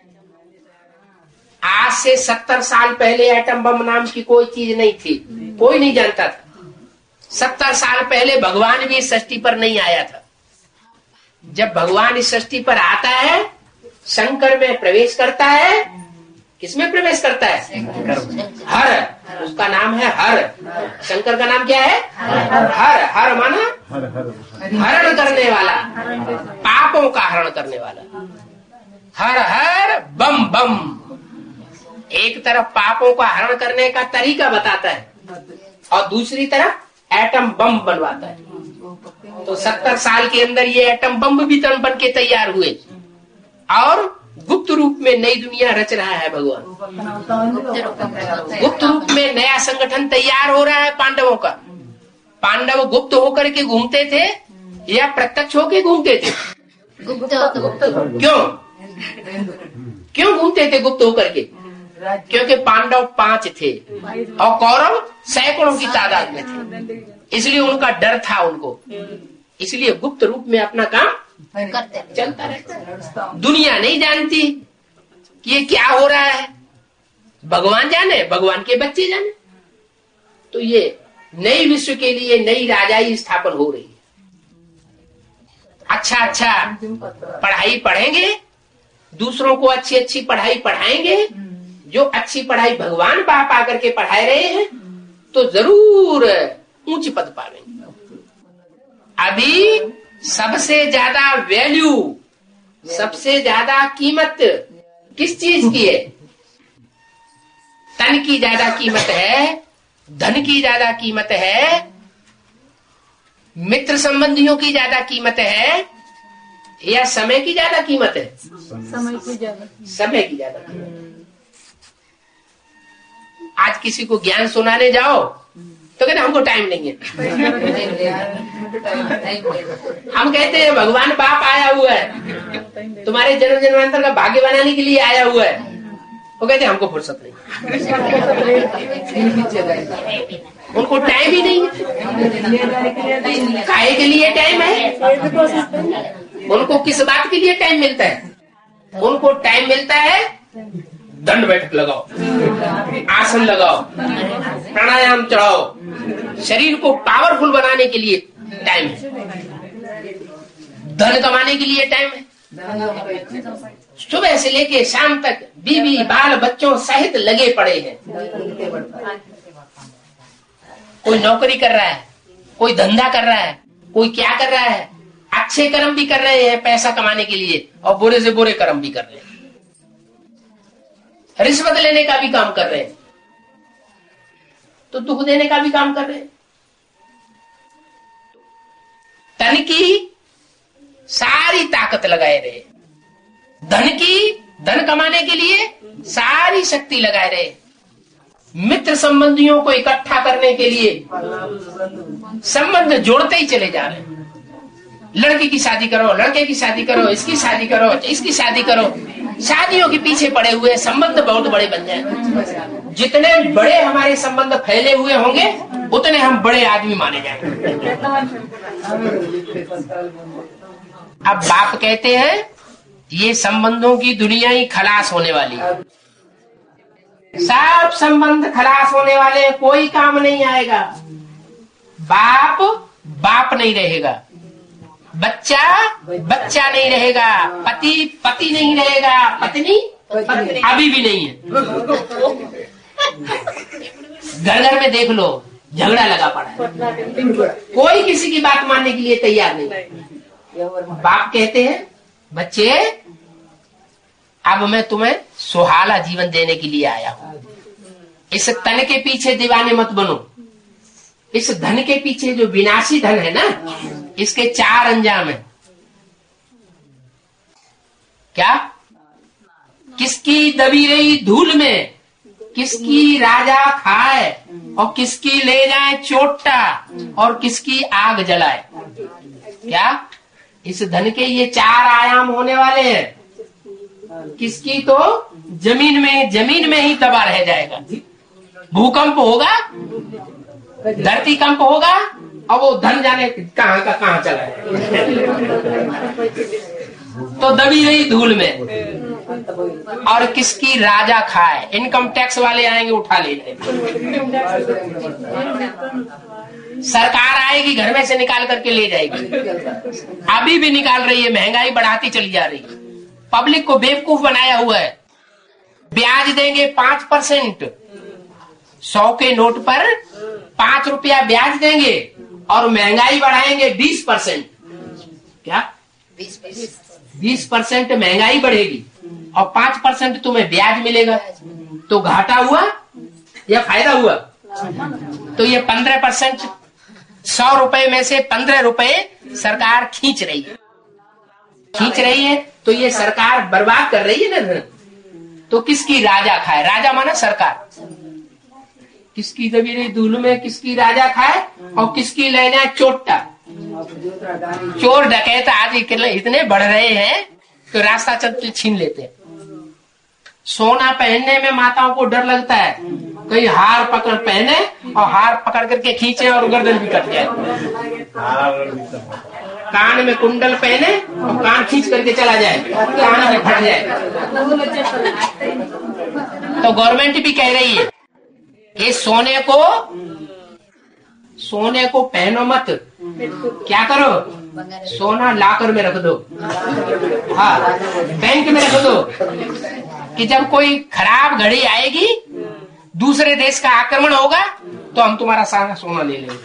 आज से 70 साल पहले एटम बम नाम की कोई चीज नहीं थी, कोई नहीं जानता था। 70 साल पहले भगवान भी इस सृष्टि पर नहीं आया था। जब भगवान इस सृष्टि पर आता है, शंकर में प्रवेश करता है। किसमें प्रवेश करता है? हर, उसका नाम है हर। शंकर का नाम क्या है? हर। हर माना हरण करने वाला, पापों का हरण करने वाला। हर हर बम बम, एक तरफ पापों का हरण करने का तरीका बताता है, और दूसरी तरफ एटम बम बनवाता है। तो 70 साल के अंदर ये एटम बम भी बन के तैयार हुए, और गुप्त रूप में नई दुनिया रच रहा है भगवान। गुप्त रूप में नया संगठन तैयार हो रहा है पांडवों का। पांडव गुप्त होकर के घूमते थे या प्रत्यक्ष होकर घूमते थे? क्यों घूमते थे गुप्त होकर के? क्योंकि पांडव 5 थे और कौरव सैकड़ों की तादाद में थे, इसलिए उनका डर था उनको। इसलिए गुप्त रूप में अपना काम चलता रहता। दुनिया नहीं जानती कि ये क्या हो रहा है, भगवान जाने, भगवान के बच्चे जाने। तो ये नई विश्व के लिए नई राजाई स्थापन हो रही है। अच्छा पढ़ाई पढ़ेंगे, दूसरों को अच्छी पढ़ाई पढ़ाएंगे। जो अच्छी पढ़ाई भगवान बाप आकर के पढ़ा रहे हैं, तो जरूर ऊंची पद पावेंगे। अभी सबसे ज्यादा वैल्यू, सबसे ज्यादा कीमत किस चीज की है? तन की ज्यादा कीमत है, धन की ज्यादा कीमत है, मित्र संबंधियों की ज्यादा कीमत है, या समय की ज्यादा कीमत है? समय की ज्यादा। समय की ज्यादा कीमत। आज किसी को ज्ञान सुनाने जाओ तो कहते हमको टाइम नहीं है। हम कहते हैं भगवान बाप आया हुआ है, तुम्हारे जन्म जन्मांतर का भाग्य बनाने के लिए आया हुआ है। वो कहते हमको फुर्सत नहीं, उनको टाइम ही नहीं है। काहे के लिए टाइम है? उनको किस बात के लिए टाइम मिलता है? उनको टाइम मिलता है दंड बैठक लगाओ, आसन लगाओ, प्राणायाम चढ़ाओ, शरीर को पावरफुल बनाने के लिए टाइम है। धन कमाने के लिए टाइम है। सुबह से लेके शाम तक बीवी बाल बच्चों सहित लगे पड़े हैं। कोई नौकरी कर रहा है, कोई धंधा कर रहा है, कोई क्या कर रहा है। अच्छे कर्म भी कर रहे हैं पैसा कमाने के लिए, और बुरे से बुरे कर्म भी कर रहे हैं। रिश्वत लेने का भी काम कर रहे हैं, तो दुख देने का भी काम कर रहे हैं। तन की सारी ताकत लगाए रहे, धन कमाने के लिए सारी शक्ति लगाए रहे, मित्र संबंधियों को इकट्ठा करने के लिए संबंध जोड़ते ही चले जा रहे हैं। लड़की की शादी करो, लड़के की शादी करो, इसकी शादी करो, इसकी शादी करो। शादियों के पीछे पड़े हुए संबंध बहुत बड़े बन जाए। जितने बड़े हमारे संबंध फैले हुए होंगे उतने हम बड़े आदमी माने जाएंगे। अब बाप कहते हैं ये संबंधों की दुनिया ही खलास होने वाली है। सब संबंध खलास होने वाले, कोई काम नहीं आएगा। बाप नहीं रहेगा, बच्चा नहीं रहेगा, पति नहीं रहेगा, पत्नी अभी भी नहीं है। घर में देख लो, झगड़ा लगा पड़ा है, कोई किसी की बात मानने के लिए तैयार नहीं। बाप कहते हैं बच्चे अब मैं तुम्हें सुहाना जीवन देने के लिए आया हूं। इस तन के पीछे दीवाने मत बनो। इस धन के पीछे, जो विनाशी धन है ना, इसके 4 अंजाम है। क्या? किसकी दबी रही धूल में किसकी राजा खाए, और किसकी ले जाए चोटा, और किसकी आग जलाए। क्या? इस धन के ये 4 आयाम होने वाले हैं। किसकी तो जमीन में ही दबा रह जाएगा। भूकंप होगा, धरती कंप होगा, और वो धन जाने कहां का कहां चला है। तो दबी रही धूल में। और किसकी राजा खाए, इनकम टैक्स वाले आएंगे उठा ले जाएंगे। सरकार आएगी घर में से निकाल करके ले जाएगी। अभी भी निकाल रही है, महंगाई बढ़ाती चली जा रही है। पब्लिक को बेवकूफ बनाया हुआ है। ब्याज देंगे 5%, 100 के नोट पर 5 रुपया ब्याज देंगे, और महंगाई बढ़ाएंगे 20%। क्या? 20% महंगाई बढ़ेगी और 5% तुम्हें ब्याज मिलेगा। तो घाटा हुआ या फायदा हुआ? तो ये 15%, 100 रुपए में से 15 रुपए सरकार खींच रही है। तो ये सरकार बर्बाद कर रही है ना। तो किसकी राजा खाए? राजा माना सरकार। किसकी दबी रही धूल में किसकी राजा खाए, और किसकी ले जाए चोटा। चोर डकैत आज इतने बढ़ रहे हैं तो रास्ता चलते छीन लेते हैं। सोना पहनने में माताओं को डर लगता है, कहीं हार पकड़ पहने और हार पकड़ करके खींचे और गर्दन भी कट जाए। कान में कुंडल पहने और कान खींच करके चला जाए, कान में फट जाए। तो गवर्नमेंट भी कह रही है कि सोने को पहनो मत। क्या करो? सोना लाकर में रख दो। हाँ, बैंक में रख दो, कि जब कोई खराब घड़ी आएगी, दूसरे देश का आक्रमण होगा, तो हम तुम्हारा सारा सोना ले लेंगे।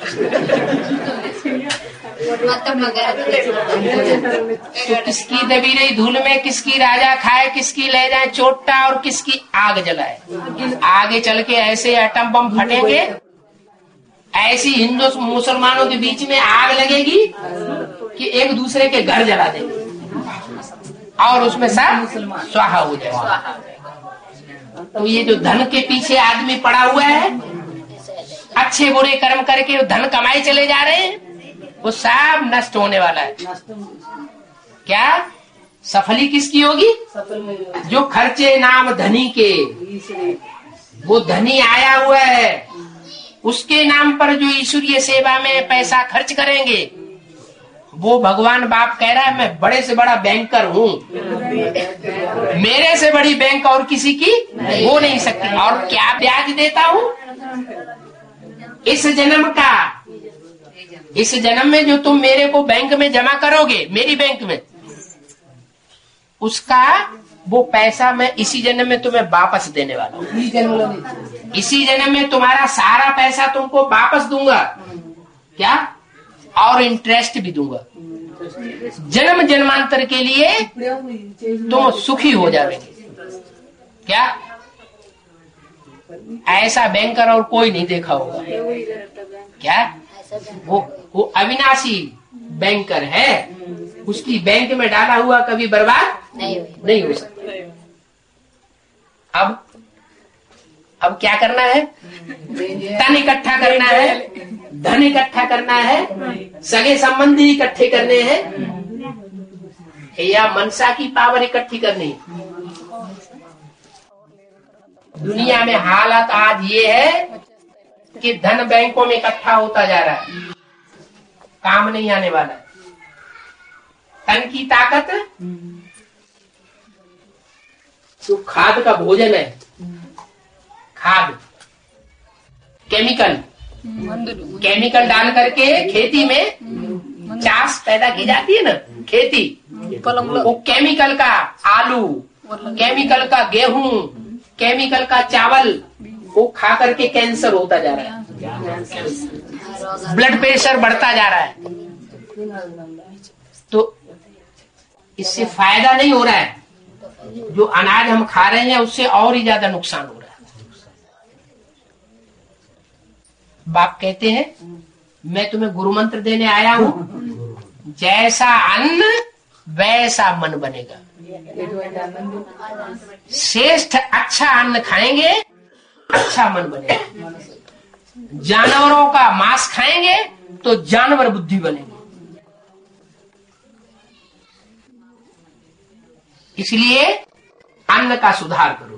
तो किसकी दबी रही धूल में, किसकी राजा खाए, किसकी ले जाए चोटा और किसकी आग जलाए। आगे चल के ऐसे एटम बम फटेंगे, ऐसी हिंदू मुसलमानों के बीच में आग लगेगी कि एक दूसरे के घर जला देंगे और उसमें सब स्वाहा हो जाएगा। तो ये जो धन के पीछे आदमी पड़ा हुआ है, अच्छे बुरे कर्म करके धन कमाए चले जा रहे हैं, वो सब नष्ट होने वाला है। क्या सफली किसकी होगी? जो खर्चे नाम धनी के, वो धनी आया हुआ है, उसके नाम पर जो ईश्वरीय सेवा में पैसा खर्च करेंगे, वो भगवान बाप कह रहा है मैं बड़े से बड़ा बैंकर हूँ, मेरे से बड़ी बैंक और किसी की हो नहीं सकती। और क्या ब्याज देता हूँ इस जन्म का, इस जन्म में जो तुम मेरे को बैंक में जमा करोगे, मेरी बैंक में, उसका वो पैसा मैं इसी जन्म में तुम्हें वापस देने वाला हूँ। इसी जन्म में तुम्हारा सारा पैसा तुमको वापस दूंगा, क्या, और इंटरेस्ट भी दूंगा। जन्म जन्मांतर के लिए तुम सुखी हो जाओगे। क्या ऐसा बैंकर और कोई नहीं देखा होगा? क्या वो अविनाशी बैंकर है, उसकी बैंक में डाला हुआ कभी बर्बाद नहीं हो सकता। अब क्या करना है? धन इकट्ठा करना है, धन इकट्ठा करना है, सगे संबंधी इकट्ठे करने हैं, या मनसा की पावर इकट्ठी करनी है। दुनिया में हालत आज ये है कि धन बैंकों में इकट्ठा होता जा रहा है, काम नहीं आने वाला है। तन की ताकत तो खाद का भोजन है, खाद केमिकल डाल करके खेती में चास पैदा की जाती है ना, खेती, वो केमिकल का आलू, केमिकल का गेहूं, केमिकल का चावल, वो खा करके कैंसर होता जा रहा है, ब्लड प्रेशर बढ़ता जा रहा है। तो इससे फायदा नहीं हो रहा है, जो अनाज हम खा रहे हैं उससे और ही ज्यादा नुकसान हो रहा है। बाप कहते हैं मैं तुम्हें गुरु मंत्र देने आया हूँ, जैसा अन्न वैसा मन बनेगा। श्रेष्ठ अच्छा अन्न खाएंगे, अच्छा मन बनेगा। जानवरों का मांस खाएंगे तो जानवर बुद्धि बनेगी। इसलिए अन्न का सुधार करो।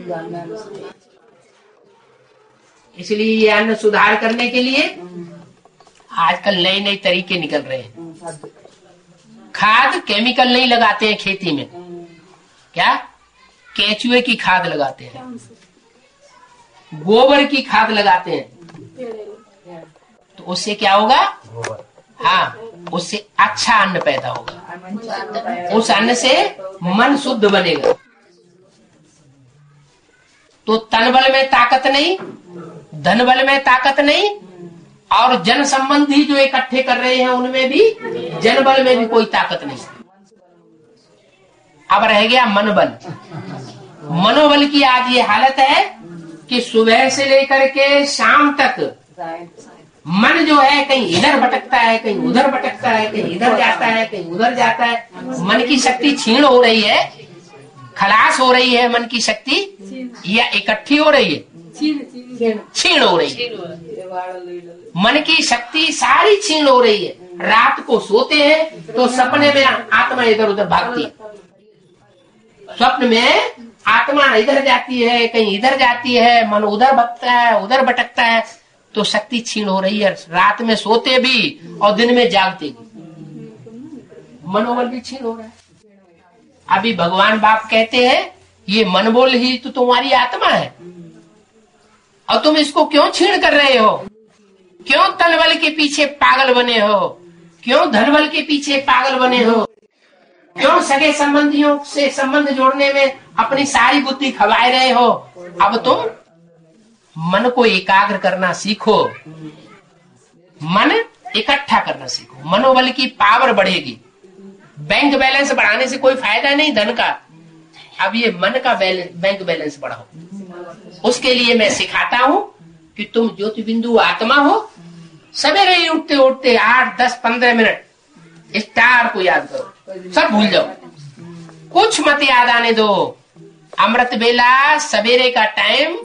इसलिए ये अन्न सुधार करने के लिए आजकल नए नए तरीके निकल रहे हैं। खाद केमिकल नहीं लगाते हैं खेती में, क्या केचुए की खाद लगाते हैं, गोबर की खाद लगाते हैं। तो उससे क्या होगा? हाँ, उससे अच्छा अन्न पैदा होगा, उस अन्न से मन शुद्ध बनेगा। तो तन बल में ताकत नहीं, धन बल में ताकत नहीं, और जन संबंधी जो इकट्ठे कर रहे हैं उनमें भी, जन बल में भी कोई ताकत नहीं। अब रह गया मन बल। मनोबल की आज ये हालत है कि सुबह से लेकर के शाम तक मन जो है कहीं इधर भटकता है, कहीं उधर भटकता है, कहीं इधर जाता है, कहीं उधर जाता है। मन की शक्ति क्षीण हो रही है, खलास हो रही है मन की शक्ति, या इकट्ठी हो रही है? क्षीण हो रही है। मन की शक्ति सारी क्षीण हो रही है। रात को सोते हैं तो सपने में आत्मा इधर उधर भागती है, स्वप्न में आत्मा इधर जाती है, कहीं इधर जाती है, मन उधर भटकता है, उधर भटकता है। तो शक्ति क्षीण हो रही है। रात में सोते भी और दिन में जागते भी, मनोबल भी क्षीण हो रहा है। अभी भगवान बाप कहते हैं ये मनोबल ही तो तुम्हारी आत्मा है, और तुम इसको क्यों क्षीण कर रहे हो? क्यों तन बल के पीछे पागल बने हो? क्यों धन बल के पीछे पागल बने हो? क्यों सगे संबंधियों से संबंध जोड़ने में अपनी सारी बुद्धि खवाए रहे हो? अब तुम मन को एकाग्र करना सीखो, मन इकट्ठा करना सीखो, मनोबल की पावर बढ़ेगी। बैंक बैलेंस बढ़ाने से कोई फायदा नहीं धन का, अब ये मन का बैंक बैलेंस बढ़ाओ। उसके लिए मैं सिखाता हूं कि तुम ज्योति बिंदु आत्मा हो। सवेरे ही उठते उठते 8, 10, 15 मिनट स्टार को याद करो, सब भूल जाओ, कुछ मत याद आने दो। अमृत बेला सवेरे का टाइम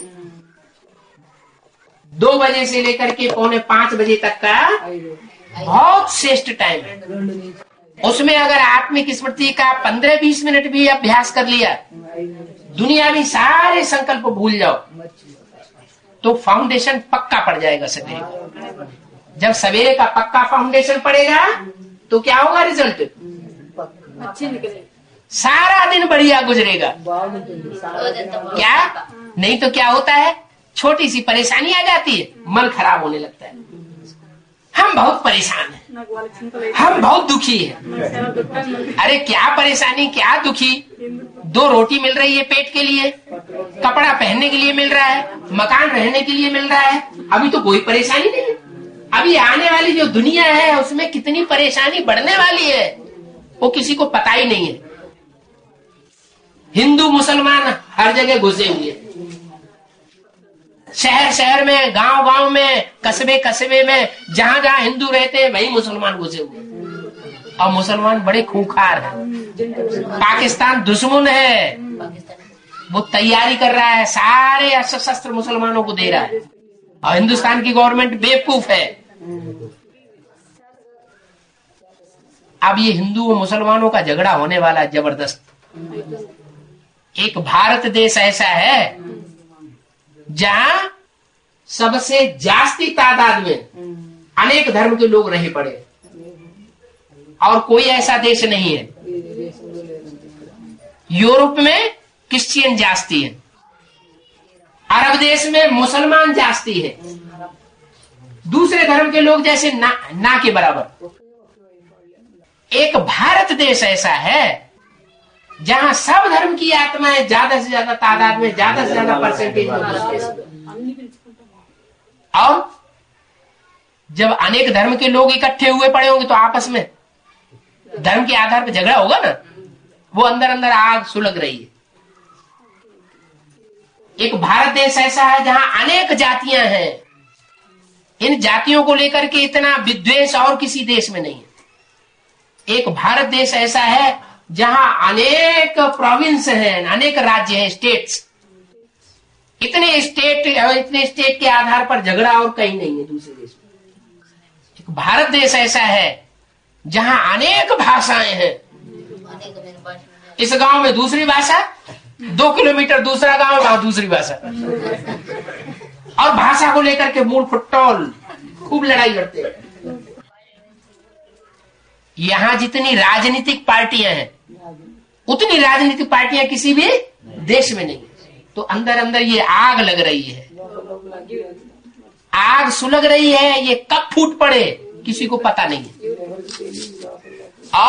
2 बजे से लेकर के 4:45 बजे तक का बहुत श्रेष्ठ टाइम है। उसमें अगर आत्मिक स्मृति का 15-20 मिनट भी अभ्यास कर लिया, दुनियावी सारे संकल्प भूल जाओ, तो फाउंडेशन पक्का पड़ जाएगा सवेरे का। जब सवेरे का पक्का फाउंडेशन पड़ेगा तो क्या होगा रिजल्ट? अच्छे निकलेगा, सारा दिन बढ़िया गुजरेगा। क्या नहीं तो क्या होता है, छोटी सी परेशानी आ जाती है, मन खराब होने लगता है। हम बहुत परेशान हैं, हम बहुत दुखी हैं। अरे क्या परेशानी, क्या दुखी? 2 रोटी मिल रही है पेट के लिए, कपड़ा पहनने के लिए मिल रहा है, मकान रहने के लिए मिल रहा है, अभी तो कोई परेशानी नहीं है। अभी आने वाली जो दुनिया है उसमें कितनी परेशानी बढ़ने वाली है वो किसी को पता ही नहीं है। हिंदू मुसलमान हर जगह घुसे हुए, शहर शहर में, गांव गांव में, कस्बे कस्बे में, जहां जहां हिंदू रहते हैं वही मुसलमान घुसे हुए, और मुसलमान बड़े खूंखार हैं। पाकिस्तान दुश्मन है, वो तैयारी कर रहा है, सारे अस्त्र शस्त्र मुसलमानों को दे रहा है, और हिंदुस्तान की गवर्नमेंट बेवकूफ है। अब ये हिंदू और मुसलमानों का झगड़ा होने वाला है जबरदस्त। एक भारत देश ऐसा है जहां सबसे जास्ती तादाद में अनेक धर्म के लोग रहे पड़े, और कोई ऐसा देश नहीं है। यूरोप में क्रिश्चियन जास्ती है, अरब देश में मुसलमान जास्ती है, दूसरे धर्म के लोग जैसे ना के बराबर। एक भारत देश ऐसा है जहां सब धर्म की आत्माएं ज्यादा से ज्यादा तादाद में, ज्यादा से ज्यादा परसेंटेज में, और जब अनेक धर्म के लोग इकट्ठे हुए पड़े होंगे तो आपस में धर्म के आधार पर झगड़ा होगा ना, वो अंदर अंदर आग सुलग रही है। एक भारत देश ऐसा है जहां अनेक जातियां हैं, इन जातियों को लेकर के इतना विद्वेष और किसी देश में नहीं है। एक भारत देश ऐसा है जहां अनेक प्रोविंस हैं, अनेक राज्य हैं, स्टेट्स। इतने स्टेट के आधार पर झगड़ा और कहीं नहीं है दूसरे देश में। एक भारत देश ऐसा है जहां अनेक भाषाएं हैं। इस गांव में दूसरी भाषा, 2 किलोमीटर दूसरा गांव, वहां दूसरी भाषा, और भाषा को लेकर के मूल फुटबॉल खूब लड़ाई लड़ते हैं। यहां जितनी राजनीतिक पार्टियां हैं उतनी राजनीतिक पार्टियां किसी भी देश में नहीं। तो अंदर अंदर ये आग लग रही है, आग सुलग रही है, ये कब फूट पड़े किसी को पता नहीं है।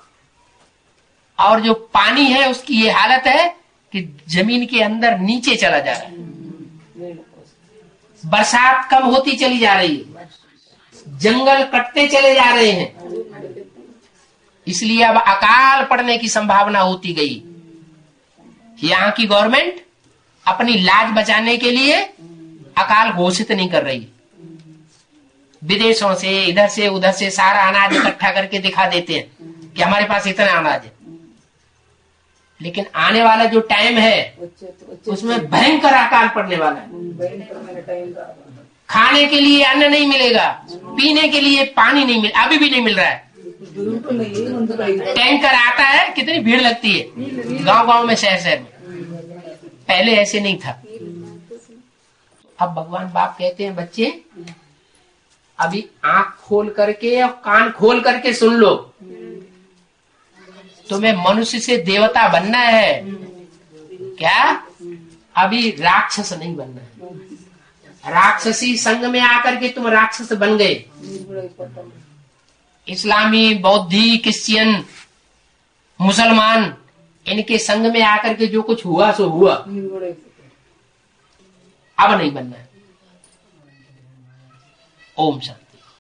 और जो पानी है उसकी ये हालत है कि जमीन के अंदर नीचे चला जा रहा है, बरसात कम होती चली जा रही है, जंगल कटते चले जा रहे हैं, इसलिए अब अकाल पड़ने की संभावना होती गई। यहाँ की गवर्नमेंट अपनी लाज बचाने के लिए अकाल घोषित नहीं कर रही, विदेशों से इधर से उधर से सारा अनाज इकट्ठा करके दिखा देते हैं कि हमारे पास इतना अनाज है, लेकिन आने वाला जो टाइम है उसमें भयंकर अकाल पड़ने वाला है। खाने के लिए अन्न नहीं मिलेगा, पीने के लिए पानी नहीं मिल, अभी भी नहीं मिल रहा है। टैंकर आता है, कितनी भीड़ लगती है गांव गांव में, शहर शहर में। पहले ऐसे नहीं था। अब भगवान बाप कहते हैं बच्चे अभी आंख खोल करके और कान खोल करके सुन लो, तुम्हें मनुष्य से देवता बनना है क्या? अभी राक्षस नहीं बनना है। राक्षसी संग में आकर के तुम राक्षस बन गए। इस्लामी, बौद्धि, क्रिश्चियन, मुसलमान, इनके संग में आकर के जो कुछ हुआ सो हुआ, अब नहीं बनना है। ओम शांति।